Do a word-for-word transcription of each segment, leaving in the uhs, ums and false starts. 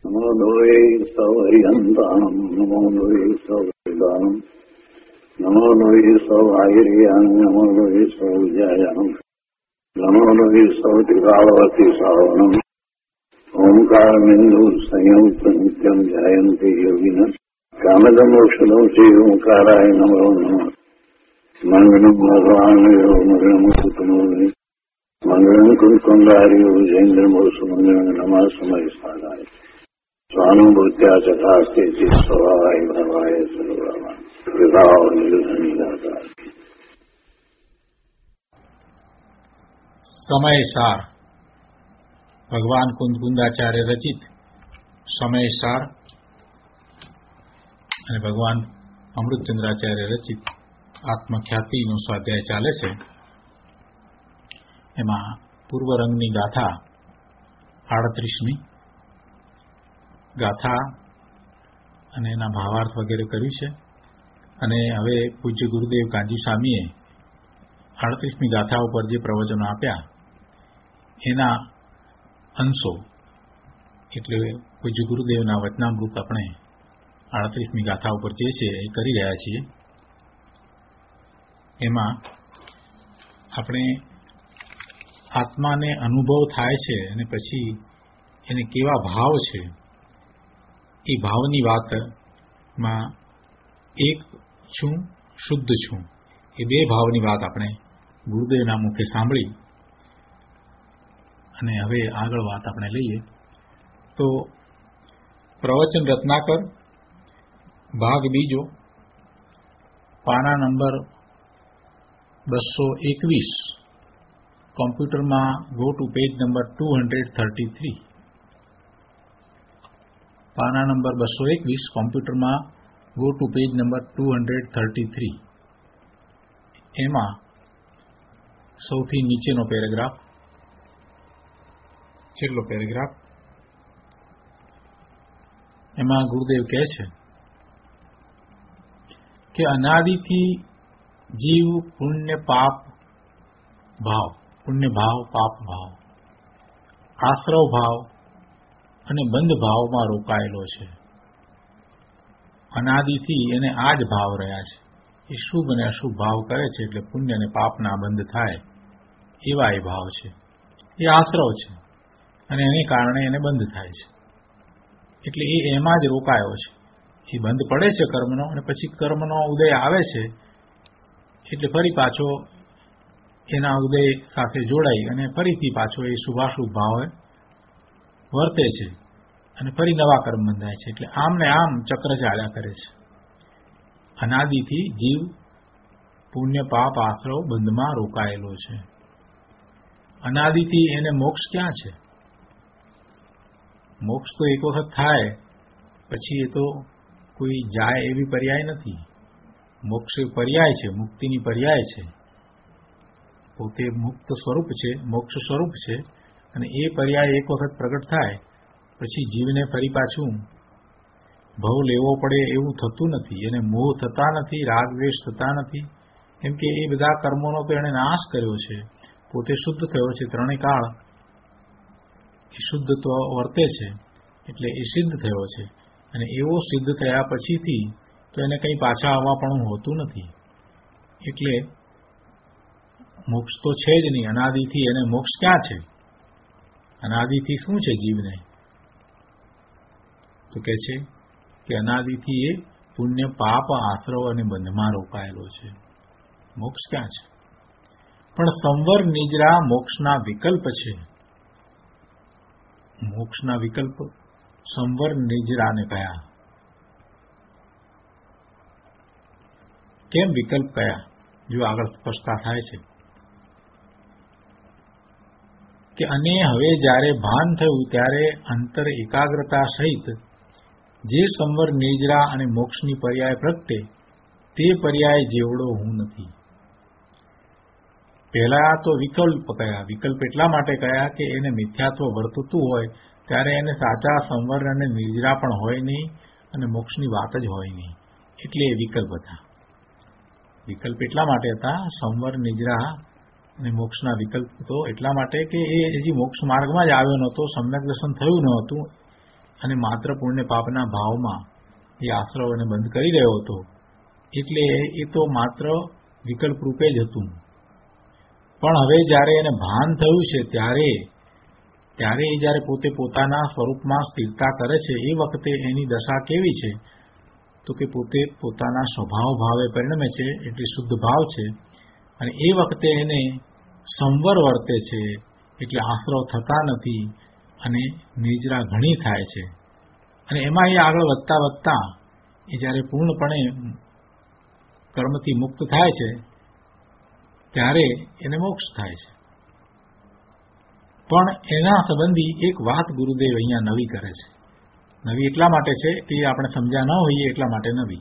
નમો લોહે સૌહરિહંતાણમ નમો લોહે સૌદાનમ નમો લોહે સૌઆયર્યાન નમો લોહે સૌજાયાન નમો લોહે સૌત્રિકાળવતી સાવનમ ઓમકારમિંદુ સંયુક્ત નિત્યમ જયંતિ યોગિન કામદમોક્ષદમ શ્રી ઓંકારાય નમો નમઃ મંગલમ ભગવાન મંગલમ કુટુંબી મંગલમ કુંકુંડાર્યો જૈન્દ્રમોષ મંગલમ નમઃ સમય સ્થાનાય સ્વાનુભૂત્યા ચકાસ્તે સ્વભાવાય ભવાય સર્વમાં વિભાવ નિરુધની દાતા. સમયસાર ભગવાન કુંદકુંદાચાર્ય રચિત સમયસાર અને ભગવાન અમૃતચંદ્રાચાર્ય રચિત આત્મખ્યાતિનો સ્વાધ્યાય ચાલે છે. એમાં પૂર્વ રંગની ગાથા આડત્રીસમી ગાથા અને એના ભાવાર્થ વગેરે કર્યું છે. અને હવે પૂજ્ય ગુરુદેવ કાંજી સ્વામીએ આડત્રીસમી ગાથા ઉપર જે પ્રવચનો આપ્યા એના અંશો એટલે પૂજ્ય ગુરુદેવના વચનામૃત આપણે આડત્રીસમી ગાથા ઉપર જે છે એ કરી રહ્યા છીએ. એમાં આપણે આત્માને અનુભવ થાય છે અને પછી એને કેવા ભાવ છે એ ભાવની વાતમાં એક છું શુદ્ધ છું એ બે ભાવની વાત આપણે ગુરુદેવના મુખે સાંભળી અને હવે આગળ વાત આપણે લઈએ તો પ્રવચન રત્નાકર ભાગ બીજો પાના નંબર બસો એકવીસ કોમ્પ્યુટરમાં go to page number two hundred thirty three પાના નંબર બસો એકવીસ કોમ્પ્યુટરમાં go to page number two hundred thirty three એમાં સૌથી નીચેનો પેરેગ્રાફ છેલ્લો પેરેગ્રાફ એમાં ગુરુદેવ કહે છે કે અનાદિથી જીવ પુણ્ય પાપ ભાવ પુણ્ય ભાવ પાપ ભાવ આશ્રવ ભાવ અને બંધ ભાવમાં રોકાયેલો છે. અનાદિથી એને આ જ ભાવ રહ્યા છે. એ શુભ અને અશુભ ભાવ કરે છે એટલે પુણ્ય અને પાપના બંધ થાય એવા એ ભાવ છે. એ આશ્રવ છે અને એને કારણે એને બંધ થાય છે એટલે એ એમાં જ રોકાયો છે. એ બંધ પડે છે કર્મનો અને પછી કર્મનો ઉદય આવે છે એટલે ફરી પાછો એના ઉદય સાથે જોડાઈ અને ફરીથી પાછો એ શુભાશુભ ભાવે વર્તે છે અને ફરી નવા કર્મ બંધાય છે. એટલે આમ ને આમ ચક્ર ચાલ્યા કરે છે. અનાદિથી જીવ પુણ્ય પાપ આશ્રવ બંધમાં રોકાયેલો છે. અનાદિથી એને મોક્ષ ક્યાં છે? મોક્ષ તો એક વખત થાય પછી એ તો કોઈ જાય એવી પર્યાય નથી. મોક્ષ પર્યાય છે, મુક્તિની પર્યાય છે. પોતે મુક્ત સ્વરૂપ છે, મોક્ષ સ્વરૂપ છે અને એ પર્યાય એક વખત પ્રગટ થાય પછી જીવને ફરી પાછું ભવ લેવો પડે એવું થતું નથી. એને મોહ થતા નથી, રાગ દ્વેષ થતા નથી કેમ કે એ બધા કર્મોનો તો એણે નાશ કર્યો છે. પોતે શુદ્ધ થયો છે. ત્રણેય કાળ એ શુદ્ધત્વ વર્તે છે એટલે એ સિદ્ધ થયો છે અને એવો સિદ્ધ થયા પછીથી તો એને કંઈ પાછા આવવા પણ હોતું નથી. એટલે મોક્ષ તો છે જ નહીં. અનાદિથી એને મોક્ષ ક્યાં છે? અનાદિથી શું છે જીવને? તો કહે છે કે અનાદિથી એ પુણ્ય પાપ આશ્રવ અને બંધમાં રોકાયેલો છે. મોક્ષ ક્યાં છે? પણ સંવર નિજરા મોક્ષના વિકલ્પ છે. મોક્ષના વિકલ્પ સંવર નિજરાને કયા? કેમ વિકલ્પ કયા? જો આગળ સ્પષ્ટતા થાય છે કે અને હવે જ્યારે ભાન થયું ત્યારે અંતર એકાગ્રતા સહિત જે સંવર નિજરા અને મોક્ષની પર્યાય પ્રગટે તે પર્યાય જેવડો હું નથી. પહેલા તો વિકલ્પ કયા? વિકલ્પ એટલા માટે કયા કે એને મિથ્યાત્વ વર્તતું હોય ત્યારે એને સાચા સંવર અને નિજરા પણ હોય નહીં અને મોક્ષની વાત જ હોય નહીં એટલે એ વિકલ્પ હતા. વિકલ્પ એટલા માટે હતા સંવર નિજરા અને મોક્ષના વિકલ્પ તો એટલા માટે કે એ હજી મોક્ષ માર્ગમાં જ આવ્યો નહોતો, સમ્યક દર્શન થયું ન હતું અને માત્ર પુણ્ય પાપના ભાવમાં એ આશ્રવને બંધ કરી રહ્યો હતો. એટલે એ તો માત્ર વિકલ્પ રૂપે જ હતું. પણ હવે જ્યારે એને ભાન થયું છે ત્યારે ત્યારે એ જ્યારે પોતે પોતાના સ્વરૂપમાં સ્થિરતા કરે છે એ વખતે એની દશા કેવી છે? તો કે પોતે પોતાના સ્વભાવ ભાવે પરિણમે છે, એટલે શુદ્ધ ભાવ છે. અને એ વખતે એને સંવર વર્તે છે, એટલે આશ્રવ થતા નથી અને નિજરા ઘણી થાય છે. અને એમાં એ આગળ વધતા વધતા એ જ્યારે પૂર્ણપણે કર્મથી મુક્ત થાય છે ત્યારે એને મોક્ષ થાય છે. પણ એના સંબંધી એક વાત ગુરુદેવ અહીંયા નવી કરે છે. નવી એટલા માટે છે કે આપણે સમજ્યા ન હોઈએ એટલા માટે નવી.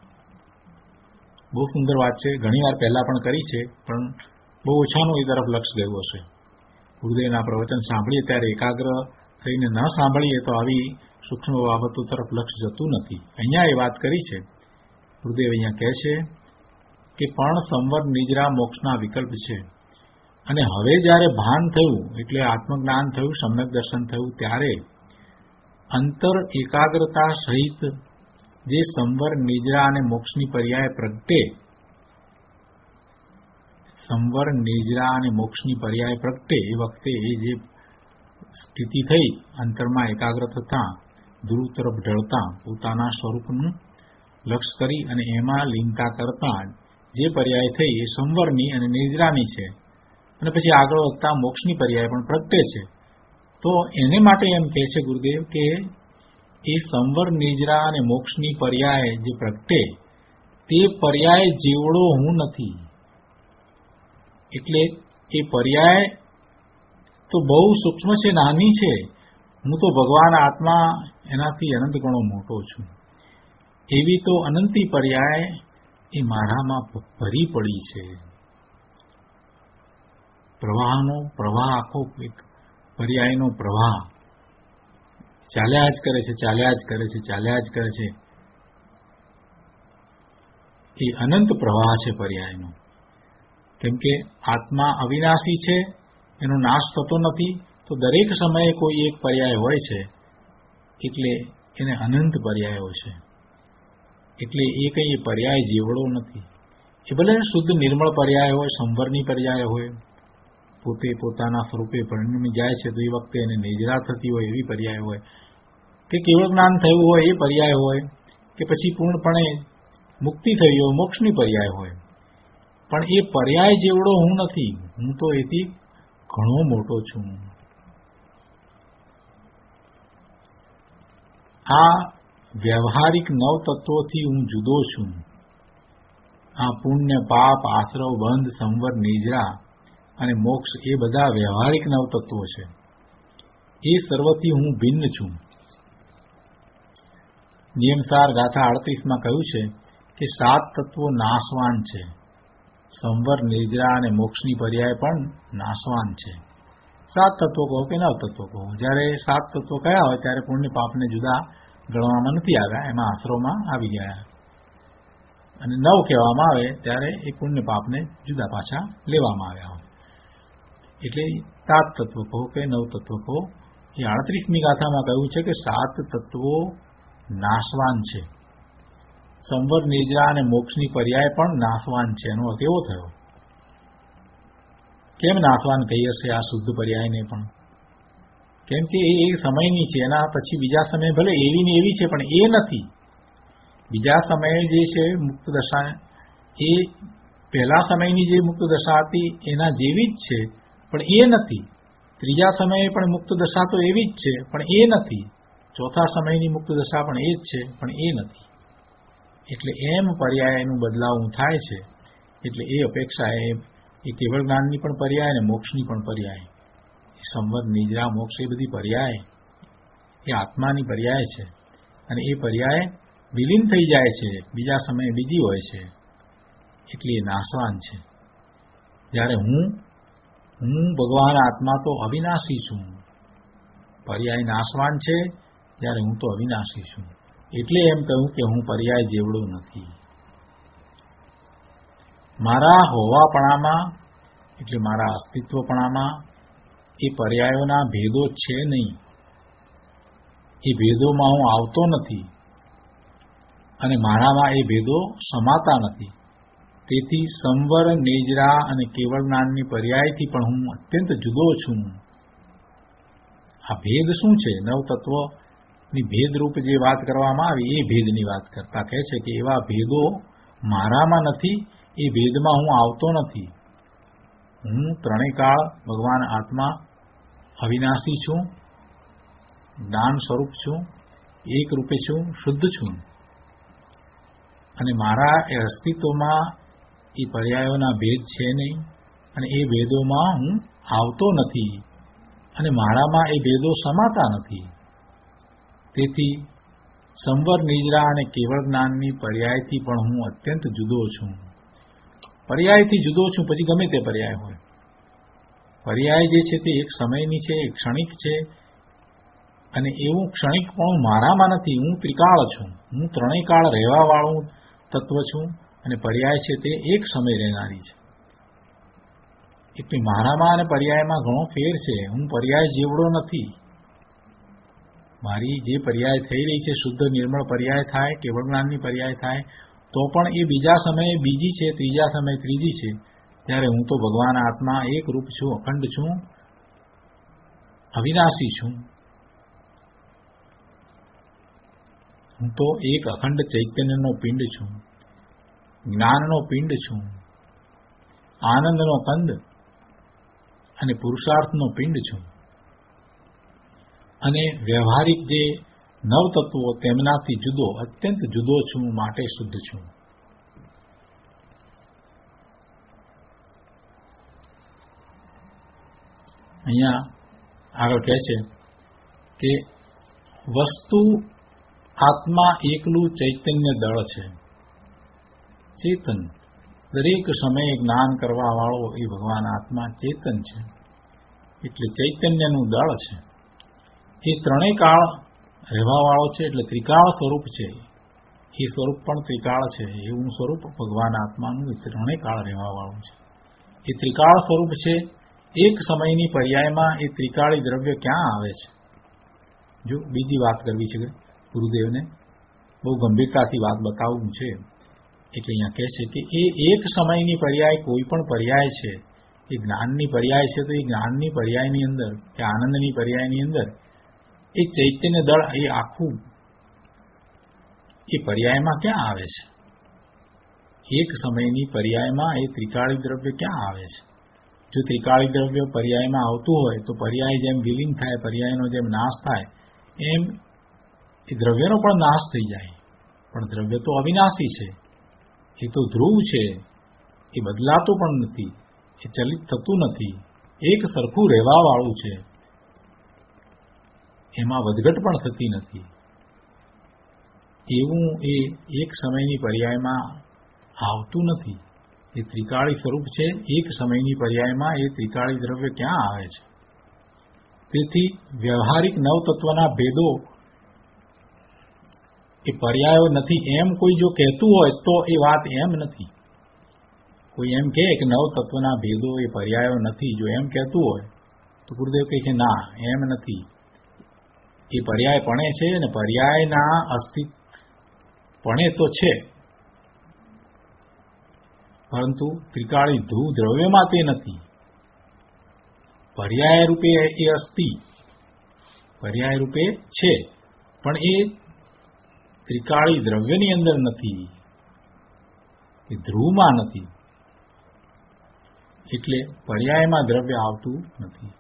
બહુ સુંદર વાત છે. ઘણી વાર પહેલા પણ કરી છે, પણ બહુ ઓછાનું એ તરફ લક્ષ ગયું હશે. ગુરુદેવના પ્રવચન સાંભળીએ ત્યારે એકાગ્ર થઈને ન સાંભળીએ તો આવી સૂક્ષ્મ બાબતો તરફ લક્ષ જતું નથી. અહીંયા એ વાત કરી છે. ગુરુદેવ અહીંયા કહે છે કે પણ સંવર નિજરા મોક્ષના વિકલ્પ છે. અને હવે જ્યારે ભાન થયું એટલે આત્મજ્ઞાન થયું, સમ્યક દર્શન થયું, ત્યારે અંતર એકાગ્રતા સહિત જે સંવર નિજરા અને મોક્ષની પર્યાય પ્રગટે સંવર નિજરા અને મોક્ષની પર્યાય પ્રગટે એ વખતે એ જે સ્થિતિ થઈ અંતરમાં એકાગ્ર થતા ધ્રુવ તરફ ઢળતા પોતાના સ્વરૂપનું લક્ષ કરી અને એમાં લીનતા કરતા જે પર્યાય થઈ એ સંવરની અને નિજરાની છે. અને પછી આગળ વધતા મોક્ષની પર્યાય પણ પ્રગટે છે. તો એને માટે એમ કહે છે ગુરુદેવ કે એ સંવર નિજરા અને મોક્ષની પર્યાય જે પ્રગટે તે પર્યાય જેવડો હું નથી. એટલે એ પર્યાય તો બહુ સૂક્ષ્મ છે, નાની છે. હું તો ભગવાન આત્મા એનાથી અનંત ગણો મોટો છું. એવી તો અનંતી પર્યાય એ મારામાં ભરી પડી છે. પ્રવાહનો પ્રવાહ આખો એક પર્યાયનો પ્રવાહ ચાલ્યા જ કરે છે, ચાલ્યા જ કરે છે, ચાલ્યા જ કરે છે. એ અનંત પ્રવાહ છે પર્યાયનો. કેમ કે આત્મા અવિનાશી છે, એનો નાશ થતો નથી. તો દરેક સમયે કોઈ એક પર્યાય હોય છે, એટલે એને અનંત પર્યાયો છે. એટલે એ કંઈ પર્યાય જેવડો નથી. એ ભલે શુદ્ધ નિર્મળ પર્યાય હોય, સંવરની પર્યાય હોય, પોતે પોતાના સ્વરૂપે પરિણમી જાય છે તો એ વખતે એને નિજરા થતી હોય એવી પર્યાય હોય, કે કેવળ જ્ઞાન થયું હોય એ પર્યાય હોય, કે પછી પૂર્ણપણે મુક્તિ થઈ હોય મોક્ષની પર્યાય હોય. પણ એ પર્યાય જેવડો હું નથી. હું તો એથી ઘણો મોટો છું. આ વ્યવહારિક નવ તત્વોથી હું જુદો છું. આ પુણ્ય પાપ આશ્રવ બંધ સંવર નિજરા અને મોક્ષ એ બધા વ્યવહારિક નવ તત્વો છે. એ સર્વથી હું ભિન્ન છું. નિયમસાર ગાથા અડત્રીસમાં કહ્યું છે કે સાત તત્વો નાશવાન છે. સંવર નિજરા અને મોક્ષની પર્યાય પણ નાશવાન છે. સાત તત્વો કહો કે નવ તત્વો કહો, જ્યારે સાત તત્વો કયા હોય ત્યારે પુણ્ય પાપને જુદા ગણવામાં નથી આવ્યા, એમાં આશ્રવમાં આવી ગયા. અને નવ કહેવામાં આવે ત્યારે એ પુણ્ય પાપને જુદા પાછા લેવામાં આવ્યા હોય. એટલે સાત તત્વો કહો કે નવ તત્વો કહો, એ આડત્રીસમી ગાથામાં કહ્યું છે કે સાત તત્વો નાશવાન છે. સંવર નિજરા અને મોક્ષની પર્યાય પણ નાશવાન છે. એનો અર્થ એવો થયો. કેમ નાશવાન કહી હશે આ શુદ્ધ પર્યાયને પણ? કેમ કે એ સમયની છે. એના પછી બીજા સમય ભલે એવી ને એવી છે પણ એ નથી. બીજા સમયે જે છે મુક્ત દશા, એ પહેલા સમયની જે મુક્ત દશા હતી એના જેવી જ છે, પણ એ નથી. ત્રીજા સમયે પણ મુક્ત દશા તો એવી જ છે, પણ એ નથી. ચોથા સમયની મુક્ત દશા પણ એ જ છે, પણ એ નથી. એટલે એમ પર્યાયનું બદલાવું થાય છે. એટલે એ અપેક્ષા એ કેવળ જ્ઞાનની પણ પર્યાય અને મોક્ષની પણ પર્યાય, એ સંવર નિજરા મોક્ષ એ બધી પર્યાય એ આત્માની પર્યાય છે. અને એ પર્યાય વિલીન થઈ જાય છે, બીજા સમયે બીજી હોય છે. એટલે એ નાશવાન છે. જ્યારે હું હું ભગવાન આત્મા તો અવિનાશી છું. પર્યાય નાશવાન છે, જ્યારે હું તો અવિનાશી છું. એટલે એમ કહ્યું કે હું પર્યાય જેવડો નથી. મારા હોવાપણામાં એટલે મારા અસ્તિત્વપણામાં એ પર્યાયોના ભેદો છે નહીં. એ ભેદોમાં હું આવતો નથી અને મારામાં એ ભેદો સમાતા નથી. તેથી સંવર, નેજરા અને કેવળ જ્ઞાનની પર્યાયથી પણ હું અત્યંત જુદો છું. આ ભેદ શું છે? નવતત્વની ભેદરૂપ જે વાત કરવામાં આવી એ ભેદની વાત કરતા કહે છે કે એવા ભેદો મારામાં નથી, એ ભેદમાં હું આવતો નથી. હું ત્રણેય કાળ ભગવાન આત્મા અવિનાશી છું, જ્ઞાન સ્વરૂપ છું, એક રૂપે છું, શુદ્ધ છું અને મારા એ અસ્તિત્વમાં એ પર્યાયોના ભેદ છે નહીં અને એ ભેદોમાં હું આવતો નથી અને મારામાં એ ભેદો સમાતા નથી. તેથી સંવર, નિજરા અને કેવળ જ્ઞાનની પર્યાયથી પણ હું અત્યંત જુદો છું. પર્યાયથી જુદો છું, પછી ગમે તે પર્યાય હોય. પર્યાય જે છે તે એક સમયની છે, એક ક્ષણિક છે અને એવું ક્ષણિક પણ મારામાં નથી. હું ત્રિકાળ છું, હું ત્રણેય કાળ રહેવાવાળું તત્વ છું અને પર્યાય છે તે એક સમય રહેનારી છે. એટલે મારામાં અને પર્યાયમાં ઘણો ફેર છે. હું પર્યાય જેવડો નથી. મારી જે પર્યાય થઈ રહી છે, શુદ્ધ નિર્મળ પર્યાય થાય, કેવળ જ્ઞાનની પર્યાય થાય, તો પણ એ બીજા સમયે બીજી છે, ત્રીજા સમયે ત્રીજી છે. ત્યારે હું તો ભગવાન આત્મા એક રૂપ છું, અખંડ છું, અવિનાશી છું. હું તો એક અખંડ ચૈતન્યનો પિંડ છું, જ્ઞાનનો પિંડ છું, આનંદનો કંદ અને પુરુષાર્થનો પિંડ છું અને વ્યવહારિક જે નવતત્વો તેમનાથી જુદો, અત્યંત જુદો છું, માટે શુદ્ધ છું. અહીંયા આગળ કહે છે કે વસ્તુ આત્મા એકલું ચૈતન્ય દળ છે. ચેતન, દરેક સમયે જ્ઞાન કરવા વાળો એ ભગવાન આત્મા ચેતન છે, એટલે ચૈતન્યનું દળ છે. એ ત્રણેય કાળ રહેવાવાળો છે, એટલે ત્રિકાળ સ્વરૂપ છે. એ સ્વરૂપ પણ ત્રિકાળ છે. એવું સ્વરૂપ ભગવાન આત્માનું એ ત્રણેય કાળ રહેવાવાળું છે. એ ત્રિકાળ સ્વરૂપ છે. એક સમયની પર્યાયમાં એ ત્રિકાળી દ્રવ્ય ક્યાં આવે છે? જો બીજી વાત કરવી છે ગુરુદેવને, બહુ ગંભીરતાથી વાત બતાવવું છે. એટલે અહીંયા કહે છે કે એ એક સમયની પર્યાય કોઈ પણ પર્યાય છે, એ જ્ઞાનની પર્યાય છે, તો એ જ્ઞાનની પર્યાયની અંદર કે આનંદની પર્યાયની અંદર એ ચૈતન્ય દળ એ આખું એ પર્યાયમાં ક્યાં આવે છે? એક સમયની પર્યાયમાં એ ત્રિકાળી દ્રવ્ય ક્યાં આવે છે? જો ત્રિકાળી દ્રવ્ય પર્યાયમાં આવતું હોય તો પર્યાય જેમ વિલીન થાય, પર્યાયનો જેમ નાશ થાય, એમ એ દ્રવ્યનો પણ નાશ થઈ જાય. પણ દ્રવ્ય તો અવિનાશી છે, એ તો ધ્રુવ છે, એ બદલાતું પણ નથી, એ ચલિત થતું નથી, એક સરખું રહેવાવાળું છે, એમાં વધઘટ પણ થતી નથી. એવું એ એક સમયની પર્યાયમાં આવતું નથી. એ ત્રિકાળી સ્વરૂપ છે. એક સમયની પર્યાયમાં એ ત્રિકાળી દ્રવ્ય ક્યાં આવે છે? તેથી વ્યવહારિક નવતત્વના ભેદો એ પર્યાયો નથી એમ કોઈ જો કહેતું હોય તો એ વાત એમ નથી. કોઈ એમ કહે કે નવતત્વના ભેદો એ પર્યાયો નથી, જો એમ કહેતું હોય તો ગુરુદેવ કહે છે ના, એમ નથી. એ પર્યાય પણે છે અને પર્યાયના અસ્તિત્વ પણે તો છે, પરંતુ ત્રિકાળી ધ્રુવ દ્રવ્યમાં તે નથી. પર્યાય રૂપે એ અસ્તિ, પર્યાય રૂપે છે, પણ એ ત્રિકાળી દ્રવ્યની અંદર નથી, એ ધ્રુવમાં નથી. એટલે પર્યાયમાં દ્રવ્ય આવતું નથી.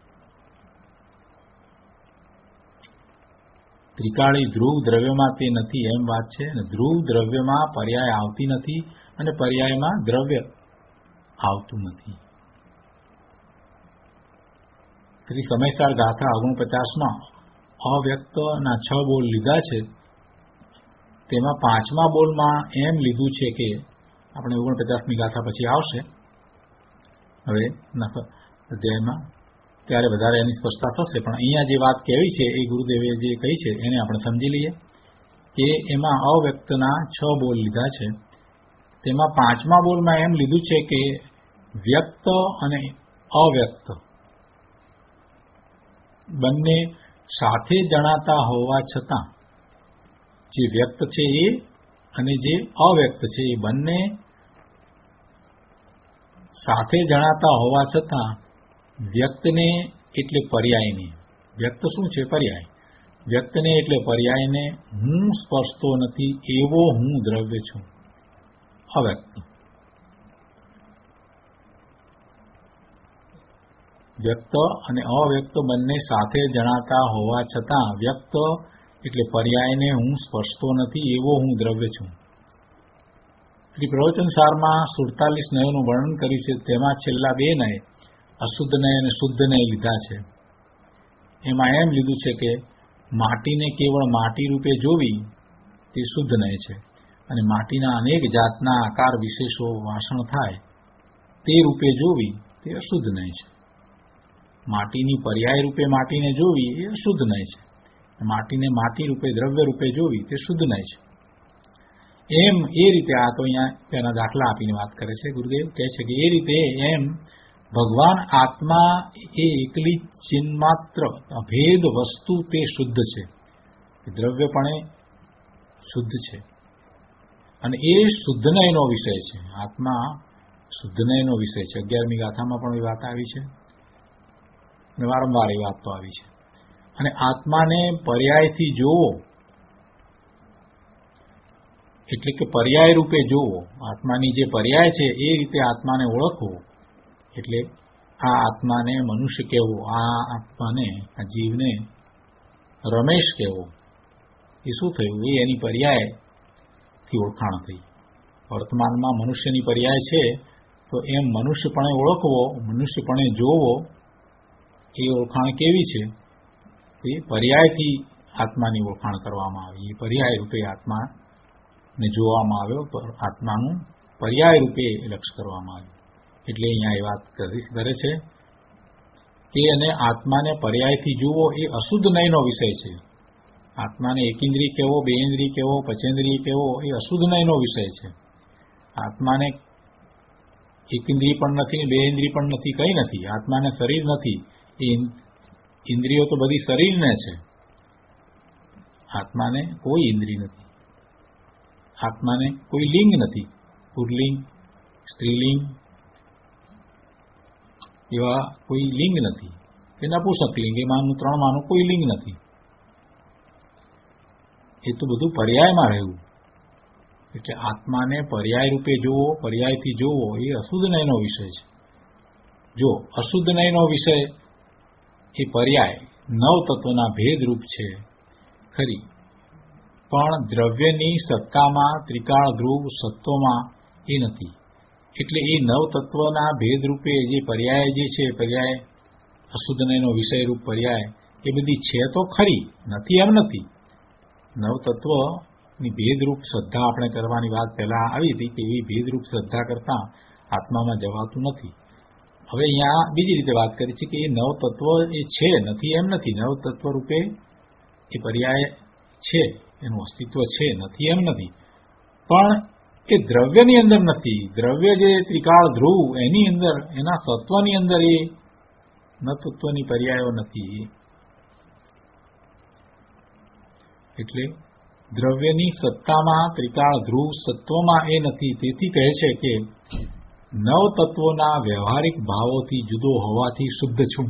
ત્રિકાળી ધ્રુવ દ્રવ્યમાં તે નથી એમ વાત છે, અને ધ્રુવ દ્રવ્યમાં પર્યાય આવતી નથી અને પર્યાયમાં દ્રવ્ય આવતું નથી. શ્રી સમયસાર ગાથા ઓગણપચાસમાં અવ્યક્તના છ બોલ લીધા છે. તેમાં પાંચમા બોલમાં એમ લીધું છે કે આપણે ઓગણપચાસમી ગાથા પછી આવશે હવે અધ્યાયમાં, ત્યારે વધારે એની સ્પષ્ટતા થશે. પણ અહીંયા જે વાત કહેવી છે એ ગુરુદેવે જે કહી છે એને આપણે સમજી લઈએ કે એમાં અવ્યક્તના છ બોલ લીધા છે. તેમાં પાંચમા બોલમાં એમ લીધું છે કે વ્યક્ત અને અવ્યક્ત બંને સાથે જણાતા હોવા છતાં જે વ્યક્ત છે એ અને જે અવ્યક્ત છે એ બંને સાથે જણાતા હોવા છતાં વ્યક્તને એટલે પર્યાયને, વ્યક્ત શું છે? પર્યાય. વ્યક્તને એટલે પર્યાયને હું સ્પર્શતો નથી એવો હું દ્રવ્ય છું. અવ્યક્ત. વ્યક્ત અને અવ્યક્ત બંને સાથે જણાતા હોવા છતાં વ્યક્ત એટલે પર્યાયને હું સ્પર્શતો નથી એવો હું દ્રવ્ય છું. શ્રી પ્રવચન સારમાં સુડતાલીસ નયનું વર્ણન કર્યું છે. તેમાં છેલ્લા બે નય અશુદ્ધ નય અને શુદ્ધ નય લીધા છે. એમાં એમ લીધું છે કે માટીને કેવળ માટી રૂપે જોવી તે શુદ્ધ નય છે, અને માટીના અનેક જાતના આકાર વિશેષો વાસણ થાય તે રૂપે જોવી તે અશુદ્ધ નય છે. માટીની પર્યાય રૂપે માટીને જોવી એ અશુદ્ધ નય છે. માટીને માટી રૂપે દ્રવ્ય રૂપે જોવી તે શુદ્ધ નય છે. એમ એ રીતે આ તો અહીંયા તેના દાખલા આપીને વાત કરે છે. ગુરુદેવ કહે છે કે એ રીતે એમ ભગવાન આત્મા એ એકલી ચિન્માત્ર અભેદ વસ્તુ તે શુદ્ધ છે, દ્રવ્યપણે શુદ્ધ છે, અને એ શુદ્ધ નયનો વિષય છે. આત્મા શુદ્ધ નયનો વિષય છે. અગિયારમી ગાથામાં પણ એ વાત આવી છે અને વારંવાર એ વાત તો આવી છે. અને આત્માને પર્યાયથી જોવો એટલે કે પર્યાય રૂપે જોવો, આત્માની જે પર્યાય છે એ રીતે આત્માને ઓળખવો એટલે આ આત્માને મનુષ્ય કહેવો, આ આત્માને આ જીવને રમેશ કહેવો. એ શું થયું? એ એની પર્યાયથી ઓળખાણ થઈ. વર્તમાનમાં મનુષ્યની પર્યાય છે તો એમ મનુષ્યપણે ઓળખવો, મનુષ્યપણે જોવો. એ ઓળખાણ કેવી છે? તો એ પર્યાયથી આત્માની ઓળખાણ કરવામાં આવી. એ પર્યાય રૂપે આત્માને જોવામાં આવ્યો, આત્માનું પર્યાય રૂપે લક્ષ્ય કરવામાં આવ્યું. એટલે અહીંયા એ વાત કરે છે કે અને આત્માને પર્યાયથી જુઓ એ અશુદ્ધ નયનો વિષય છે. આત્માને એકેન્દ્રિય કહેવો, બે ઇન્દ્રિય કહેવો, પંચેન્દ્રિય કહેવો એ અશુદ્ધ નયનો વિષય છે. આત્માને એકેન્દ્રિય પણ નથી, બે ઇન્દ્રિય પણ નથી, કંઈ નથી. આત્માને શરીર નથી. એ ઇન્દ્રિયો તો બધી શરીરને છે. આત્માને કોઈ ઇન્દ્રિય નથી. આત્માને કોઈ લિંગ નથી. પુરલિંગ, સ્ત્રીલિંગ એવા કોઈ લિંગ નથી. કે નપુંસક લિંગ, એમાંનું ત્રણ માનું કોઈ લિંગ નથી. એ તો બધું પર્યાયમાં રહ્યું. એટલે આત્માને પર્યાય રૂપે જોવો, પર્યાયથી જોવો એ અશુદ્ધ નયનો વિષય છે. જો અશુદ્ધ નયનો વિષય એ પર્યાય નવ તત્વના ભેદરૂપ છે ખરી, પણ દ્રવ્યની સત્તામાં ત્રિકાળ ધ્રુવ સત્વમાં એ નથી. એટલે એ નવ તત્વના ભેદરૂપે જે પર્યાય જે છે, પર્યાય અશુદ્ધ નયનો વિષયરૂપ પર્યાય એ બધી છે તો ખરી, નથી એમ નથી. નવ તત્વની ભેદરૂપ શ્રદ્ધા આપણે કરવાની વાત પહેલા આવી હતી કે એવી ભેદરૂપ શ્રદ્ધા કરતા આત્મામાં જવાતું નથી. હવે અહીંયા બીજી રીતે વાત કરી છે કે એ નવ તત્વ એ છે, નથી એમ નથી. નવ તત્વ રૂપે એ પર્યાય છે, એનું અસ્તિત્વ છે, નથી એમ નથી. પણ એ દ્રવ્યની અંદર નથી. દ્રવ્ય જે ત્રિકાળ ધ્રુવ એની અંદર, એના તત્વની અંદર એ ન તત્વની પર્યાયો નથી. એટલે દ્રવ્યની સત્તામાં ત્રિકાળ ધ્રુવ સત્વમાં એ નથી. તેથી કહે છે કે નવ તત્વોના વ્યવહારિક ભાવોથી જુદો હોવાથી શુદ્ધ છું.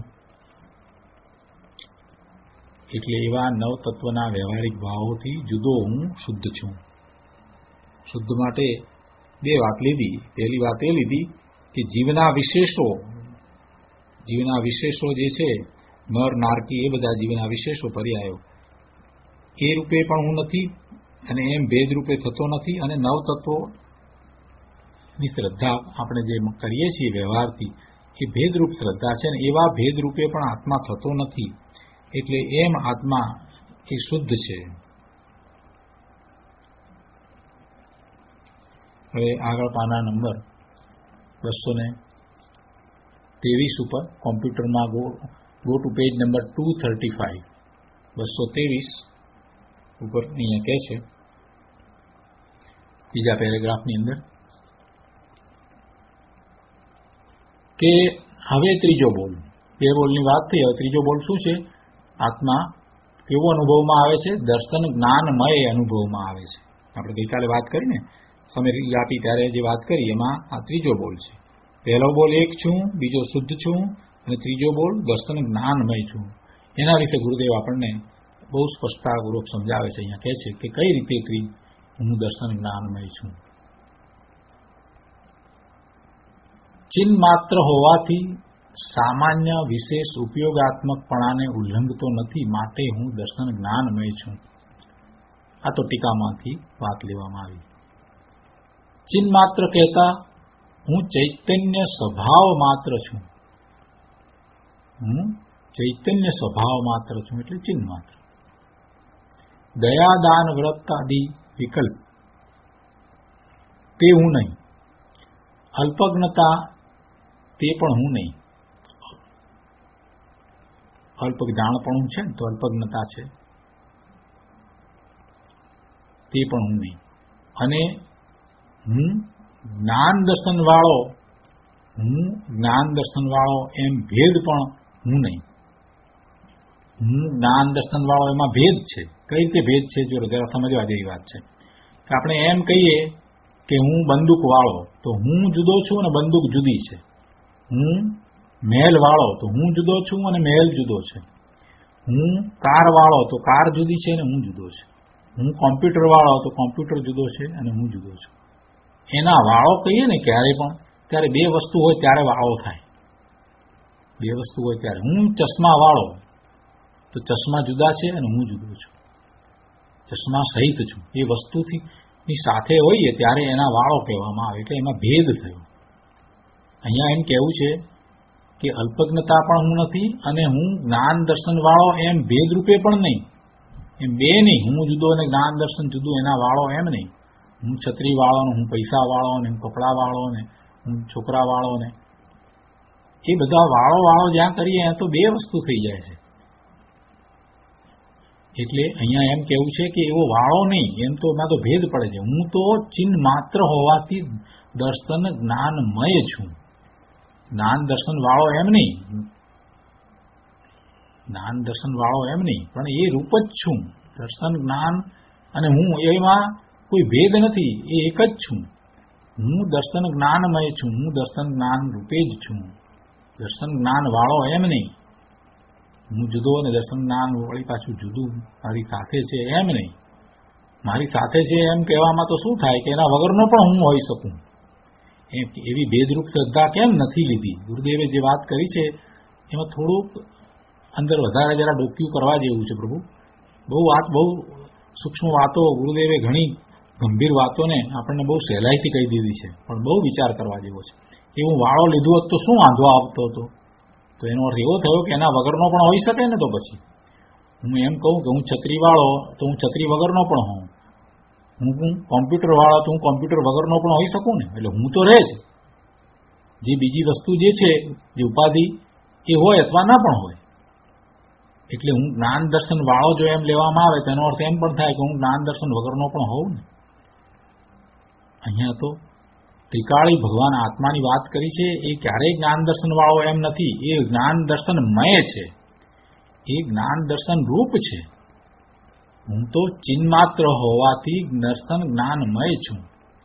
એટલે એવા નવ તત્વના વ્યવહારિક ભાવોથી જુદો હું શુદ્ધ છું. શુદ્ધ માટે બે વાત લીધી. પહેલી વાત એ લીધી કે જીવના વિશેષો, જીવના વિશેષો જે છે નર નારકી એ બધા જીવના વિશેષો પર્યાયો એ રૂપે પણ હું નથી, અને એમ ભેદ રૂપે થતો નથી. અને નવ તત્વોની શ્રદ્ધા આપણે જે કરીએ છીએ વ્યવહારથી એ ભેદરૂપ શ્રદ્ધા છે, ને એવા ભેદ રૂપે પણ આત્મા થતો નથી. એટલે એમ આત્મા એ શુદ્ધ છે. હવે આગળ પાના નંબર બસો ને ત્રેવીસ ઉપર કોમ્પ્યુટરમાં go go to page number two thirty five બસો ત્રેવીસ ઉપર અહીંયા કહે છે બીજા પેરેગ્રાફની અંદર કે હવે ત્રીજો બોલ, બે બોલની વાત થઈ, હવે ત્રીજો બોલ શું છે? આત્મા કેવો અનુભવમાં આવે છે? દર્શન જ્ઞાનમય અનુભવમાં આવે છે. આપણે ગઈકાલે વાત કરીને સમરી આપી ત્યારે જે વાત કરી એમાં આ ત્રીજો બોલ છે. પહેલો બોલ એક છું, બીજો શુદ્ધ છું, અને ત્રીજો બોલ દર્શન જ્ઞાનમય છું. એના વિશે ગુરુદેવ આપણને બહુ સ્પષ્ટતાપૂર્વક સમજાવે છે. અહીંયા કહે છે કે કઈ રીતે હું દર્શન જ્ઞાનમય છું. ચિન્હ માત્ર હોવાથી સામાન્ય વિશેષ ઉપયોગાત્મકપણાને ઉલ્લંઘતો નથી, માટે હું દર્શન જ્ઞાનમય છું. આ તો ટીકામાંથી વાત લેવામાં આવી. ચિન્હ માત્ર કહેતા હું ચૈતન્ય સ્વભાવ માત્ર છું. હું ચૈતન્ય સ્વભાવ માત્ર છું એટલે ચિન્હ માત્ર. દયા, દાન, વ્રત આદિ વિકલ્પ તે હું નહીં. અલ્પજ્ઞતા તે પણ હું નહીં. અલ્પ જાણપણું છે ને તો અલ્પજ્ઞતા છે, તે પણ હું નહીં. અને હું જ્ઞાન દર્શન વાળો હું જ્ઞાન દર્શન વાળો એમ ભેદ પણ હું નહીં. હું જ્ઞાન દર્શન વાળો એમાં ભેદ છે. કઈ રીતે ભેદ છે? જો જરા સમજવા જેવી વાત છે કે આપણે એમ કહીએ કે હું બંદૂક વાળો તો હું જુદો છું અને બંદૂક જુદી છે. હું મહેલ વાળો તો હું જુદો છું અને મહેલ જુદો છે. હું કાર વાળો તો કાર જુદી છે અને હું જુદો છે. હું કોમ્પ્યુટર વાળો તો કોમ્પ્યુટર જુદો છે અને હું જુદો છું. એના વાળો કહીએ ને ક્યારે પણ ત્યારે બે વસ્તુ હોય ત્યારે વાળો થાય. બે વસ્તુ હોય ત્યારે. હું ચશ્મા વાળો તો ચશ્મા જુદા છે અને હું જુદો છું. ચશ્મા સહિત છું. એ વસ્તુથી ની સાથે હોઈએ ત્યારે એના વાળો કહેવામાં આવે. એટલે એમાં ભેદ થયો. અહીંયા એમ કહેવું છે કે અલ્પજ્ઞતા પણ હું નથી અને હું જ્ઞાન દર્શન વાળો એમ ભેદ રૂપે પણ નહીં. એમ બે નહીં. હું જુદો અને જ્ઞાન દર્શન જુદું એના વાળો એમ નહીં. હું છત્રી વાળો ને હું પૈસા વાળો ને હું કપડા વાળો ને હું છોકરા વાળો ને એ બધા વાળો વાળો જ્યાં કરીએ ત્યાં તો બે વસ્તુ થઈ જાય છે. એટલે અહીંયા એમ કેવું છે કે એવો વાળો નહીં. એમ તો એમાં તો ભેદ પડે છે. હું તો ચિન્હ માત્ર હોવાથી દર્શન જ્ઞાનમય છું. જ્ઞાન દર્શન વાળો એમ નહીં. જ્ઞાન દર્શન વાળો એમ નહીં પણ એ રૂપ જ છું. દર્શન જ્ઞાન અને હું એમાં કોઈ ભેદ નથી. એ એક જ છું. હું દર્શન જ્ઞાનમય છું. હું દર્શન જ્ઞાન રૂપે જ છું. દર્શન જ્ઞાન વાળો એમ નહીં. હું જુદો અને દર્શન જ્ઞાન વળી પાછું જુદું મારી સાથે છે એમ નહીં. મારી સાથે છે એમ કહેવામાં તો શું થાય કે એના વગરનો પણ હું હોઈ શકું. એવી ભેદરૂપ શ્રદ્ધા કેમ નથી લીધી? ગુરુદેવે જે વાત કરી છે એમાં થોડુંક અંદર વધારે જરા ડોક્યું કરવા જેવું છે. પ્રભુ બહુ વાત બહુ સૂક્ષ્મ વાતો ગુરુદેવે ઘણી ગંભીર વાતોને આપણને બહુ સહેલાઈથી કહી દીધી છે, પણ બહુ વિચાર કરવા જેવો છે. એ હું વાળો લીધો હોત તો શું વાંધો આવતો હતો? તો એનો અર્થ એવો થયો કે એના વગરનો પણ હોઈ શકે ને. તો પછી હું એમ કહું કે હું છત્રી વાળો તો હું છત્રી વગરનો પણ હોઉં. હું કોમ્પ્યુટર વાળો તો હું કોમ્પ્યુટર વગરનો પણ હોઈ શકું ને. એટલે હું તો રહે જ. જે બીજી વસ્તુ જે છે જે ઉપાધિ એ હોય અથવા ના પણ હોય. એટલે હું જ્ઞાન દર્શન વાળો જો એમ લેવામાં આવે તેનો અર્થ એમ પણ થાય કે હું જ્ઞાન દર્શન વગરનો પણ હોઉં ને. અહીંયા તો ત્રિકાળી ભગવાન આત્માની વાત કરી છે. એ ક્યારેય જ્ઞાન દર્શન વાળો એમ નથી. એ જ્ઞાન દર્શનમય છે. એ જ્ઞાન દર્શન રૂપ છે. હું તો ચિન્હ માત્ર હોવાથી દર્શન જ્ઞાનમય છું.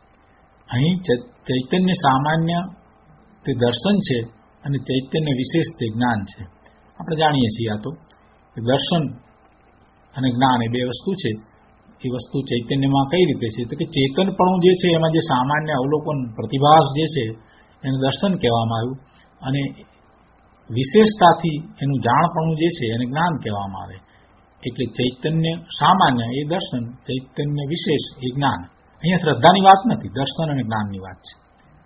અહીં ચૈતન્ય સામાન્ય તે દર્શન છે અને ચૈતન્ય વિશેષ તે જ્ઞાન છે. આપણે જાણીએ છીએ આ તો દર્શન અને જ્ઞાન એ બે વસ્તુ છે. એ વસ્તુ ચૈતન્યમાં કઈ રીતે છે તો કે ચેતનપણું જે છે એમાં જે સામાન્ય અવલોકન પ્રતિભાસ જે છે એને દર્શન કહેવામાં આવ્યું અને વિશેષતાથી એનું જાણપણું જે છે એને જ્ઞાન કહેવામાં આવે. એટલે ચૈતન્ય સામાન્ય એ દર્શન, ચૈતન્ય વિશેષ એ જ્ઞાન. અહીંયા શ્રદ્ધાની વાત નથી, દર્શન અને જ્ઞાનની વાત છે.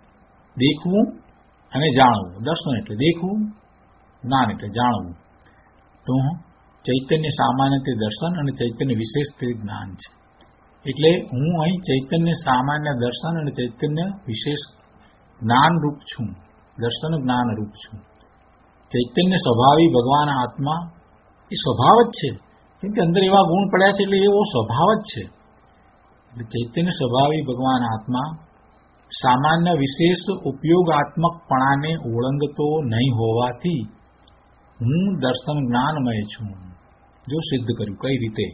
દેખવું અને જાણવું. દર્શન એટલે દેખવું, જ્ઞાન એટલે જાણવું. તો ચૈતન્ય સામાન્ય તે દર્શન અને ચૈતન્ય વિશેષ તે જ્ઞાન છે. એટલે હું અહીં ચૈતન્ય સામાન્ય દર્શન અને ચૈતન્ય વિશેષ જ્ઞાન રૂપ છું. દર્શન જ્ઞાન રૂપ છું. ચૈતન્ય સ્વભાવી ભગવાન આત્મા એ સ્વભાવ જ છે. કેમ કે અંદર એવા ગુણ પડ્યા છે એટલે એવો સ્વભાવ જ છે. એટલે ચૈતન્ય સ્વભાવી ભગવાન આત્મા સામાન્ય વિશેષ ઉપયોગાત્મકપણાને ઓળંગતો નહીં હોવાથી હું દર્શન જ્ઞાનમય છું. જો સિદ્ધ કર્યું. કઈ રીતે?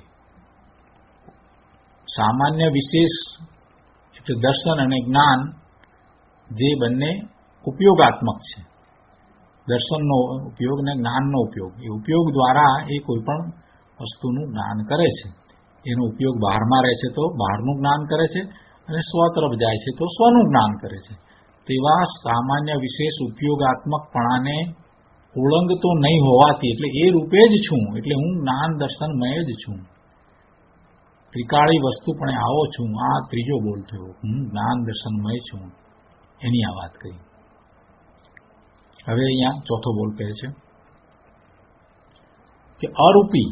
સામાન્ય વિશેષ એટલે દર્શન અને જ્ઞાન જે બંને ઉપયોગાત્મક છે. દર્શનનો ઉપયોગ અને જ્ઞાનનો ઉપયોગ. એ ઉપયોગ દ્વારા એ કોઈ પણ વસ્તુનું જ્ઞાન કરે છે. એનો ઉપયોગ બહારમાં રહે છે તો બહારનું જ્ઞાન કરે છે, અને સ્વ તરફ જાય છે તો સ્વનું જ્ઞાન કરે છે. તેવા સામાન્ય વિશેષ ઉપયોગાત્મકપણાને ઓળંગતો નહીં હોવાથી, એટલે એ રૂપે જ છું, એટલે હું જ્ઞાન દર્શનમય જ છું. ત્રિકાળી વસ્તુ પણ આવો છું. આ ત્રીજો બોલ થયો. હું જ્ઞાન દર્શનમય છું, એની આ વાત કરી. હવે અહીંયા ચોથો બોલ કહે છે કે અરૂપી.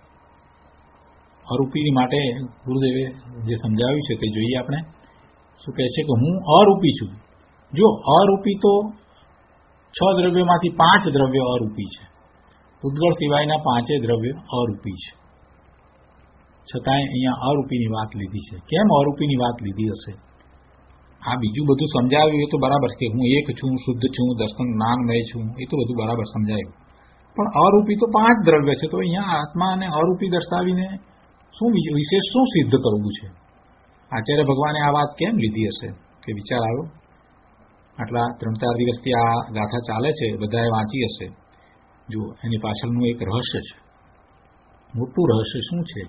અરૂપીની માટે ગુરુદેવે જે સમજાવ્યું છે તે જોઈએ આપણે. શું કહે છે કે હું અરૂપી છું. જો અરૂપી તો છ દ્રવ્યોમાંથી પાંચ દ્રવ્યો અરૂપી છે. ઉદ્ગળ સિવાયના પાંચે દ્રવ્યો અરૂપી છે. છતાંય અહીંયા અરૂપીની વાત લીધી છે. કેમ અરૂપીની વાત લીધી હશે? આ બીજું બધું સમજાવ્યું એ તો બરાબર છે. હું એક છું, શુદ્ધ છું, દર્શન જ્ઞાનમય છું, એ તો બધું બરાબર સમજાયું. પણ અરૂપી તો પાંચ દ્રવ્ય છે. તો અહીંયા આત્માને અરૂપી દર્શાવીને શું વિશેષ શું સિદ્ધ કરવું છે? આચાર્ય ભગવાને આ વાત કેમ લીધી હશે? કે વિચાર આવ્યો? આટલા ત્રણ ચાર દિવસથી આ ગાથા ચાલે છે, બધાએ વાંચી હશે. જો એની પાછળનું એક રહસ્ય છે. મોટું રહસ્ય શું છે?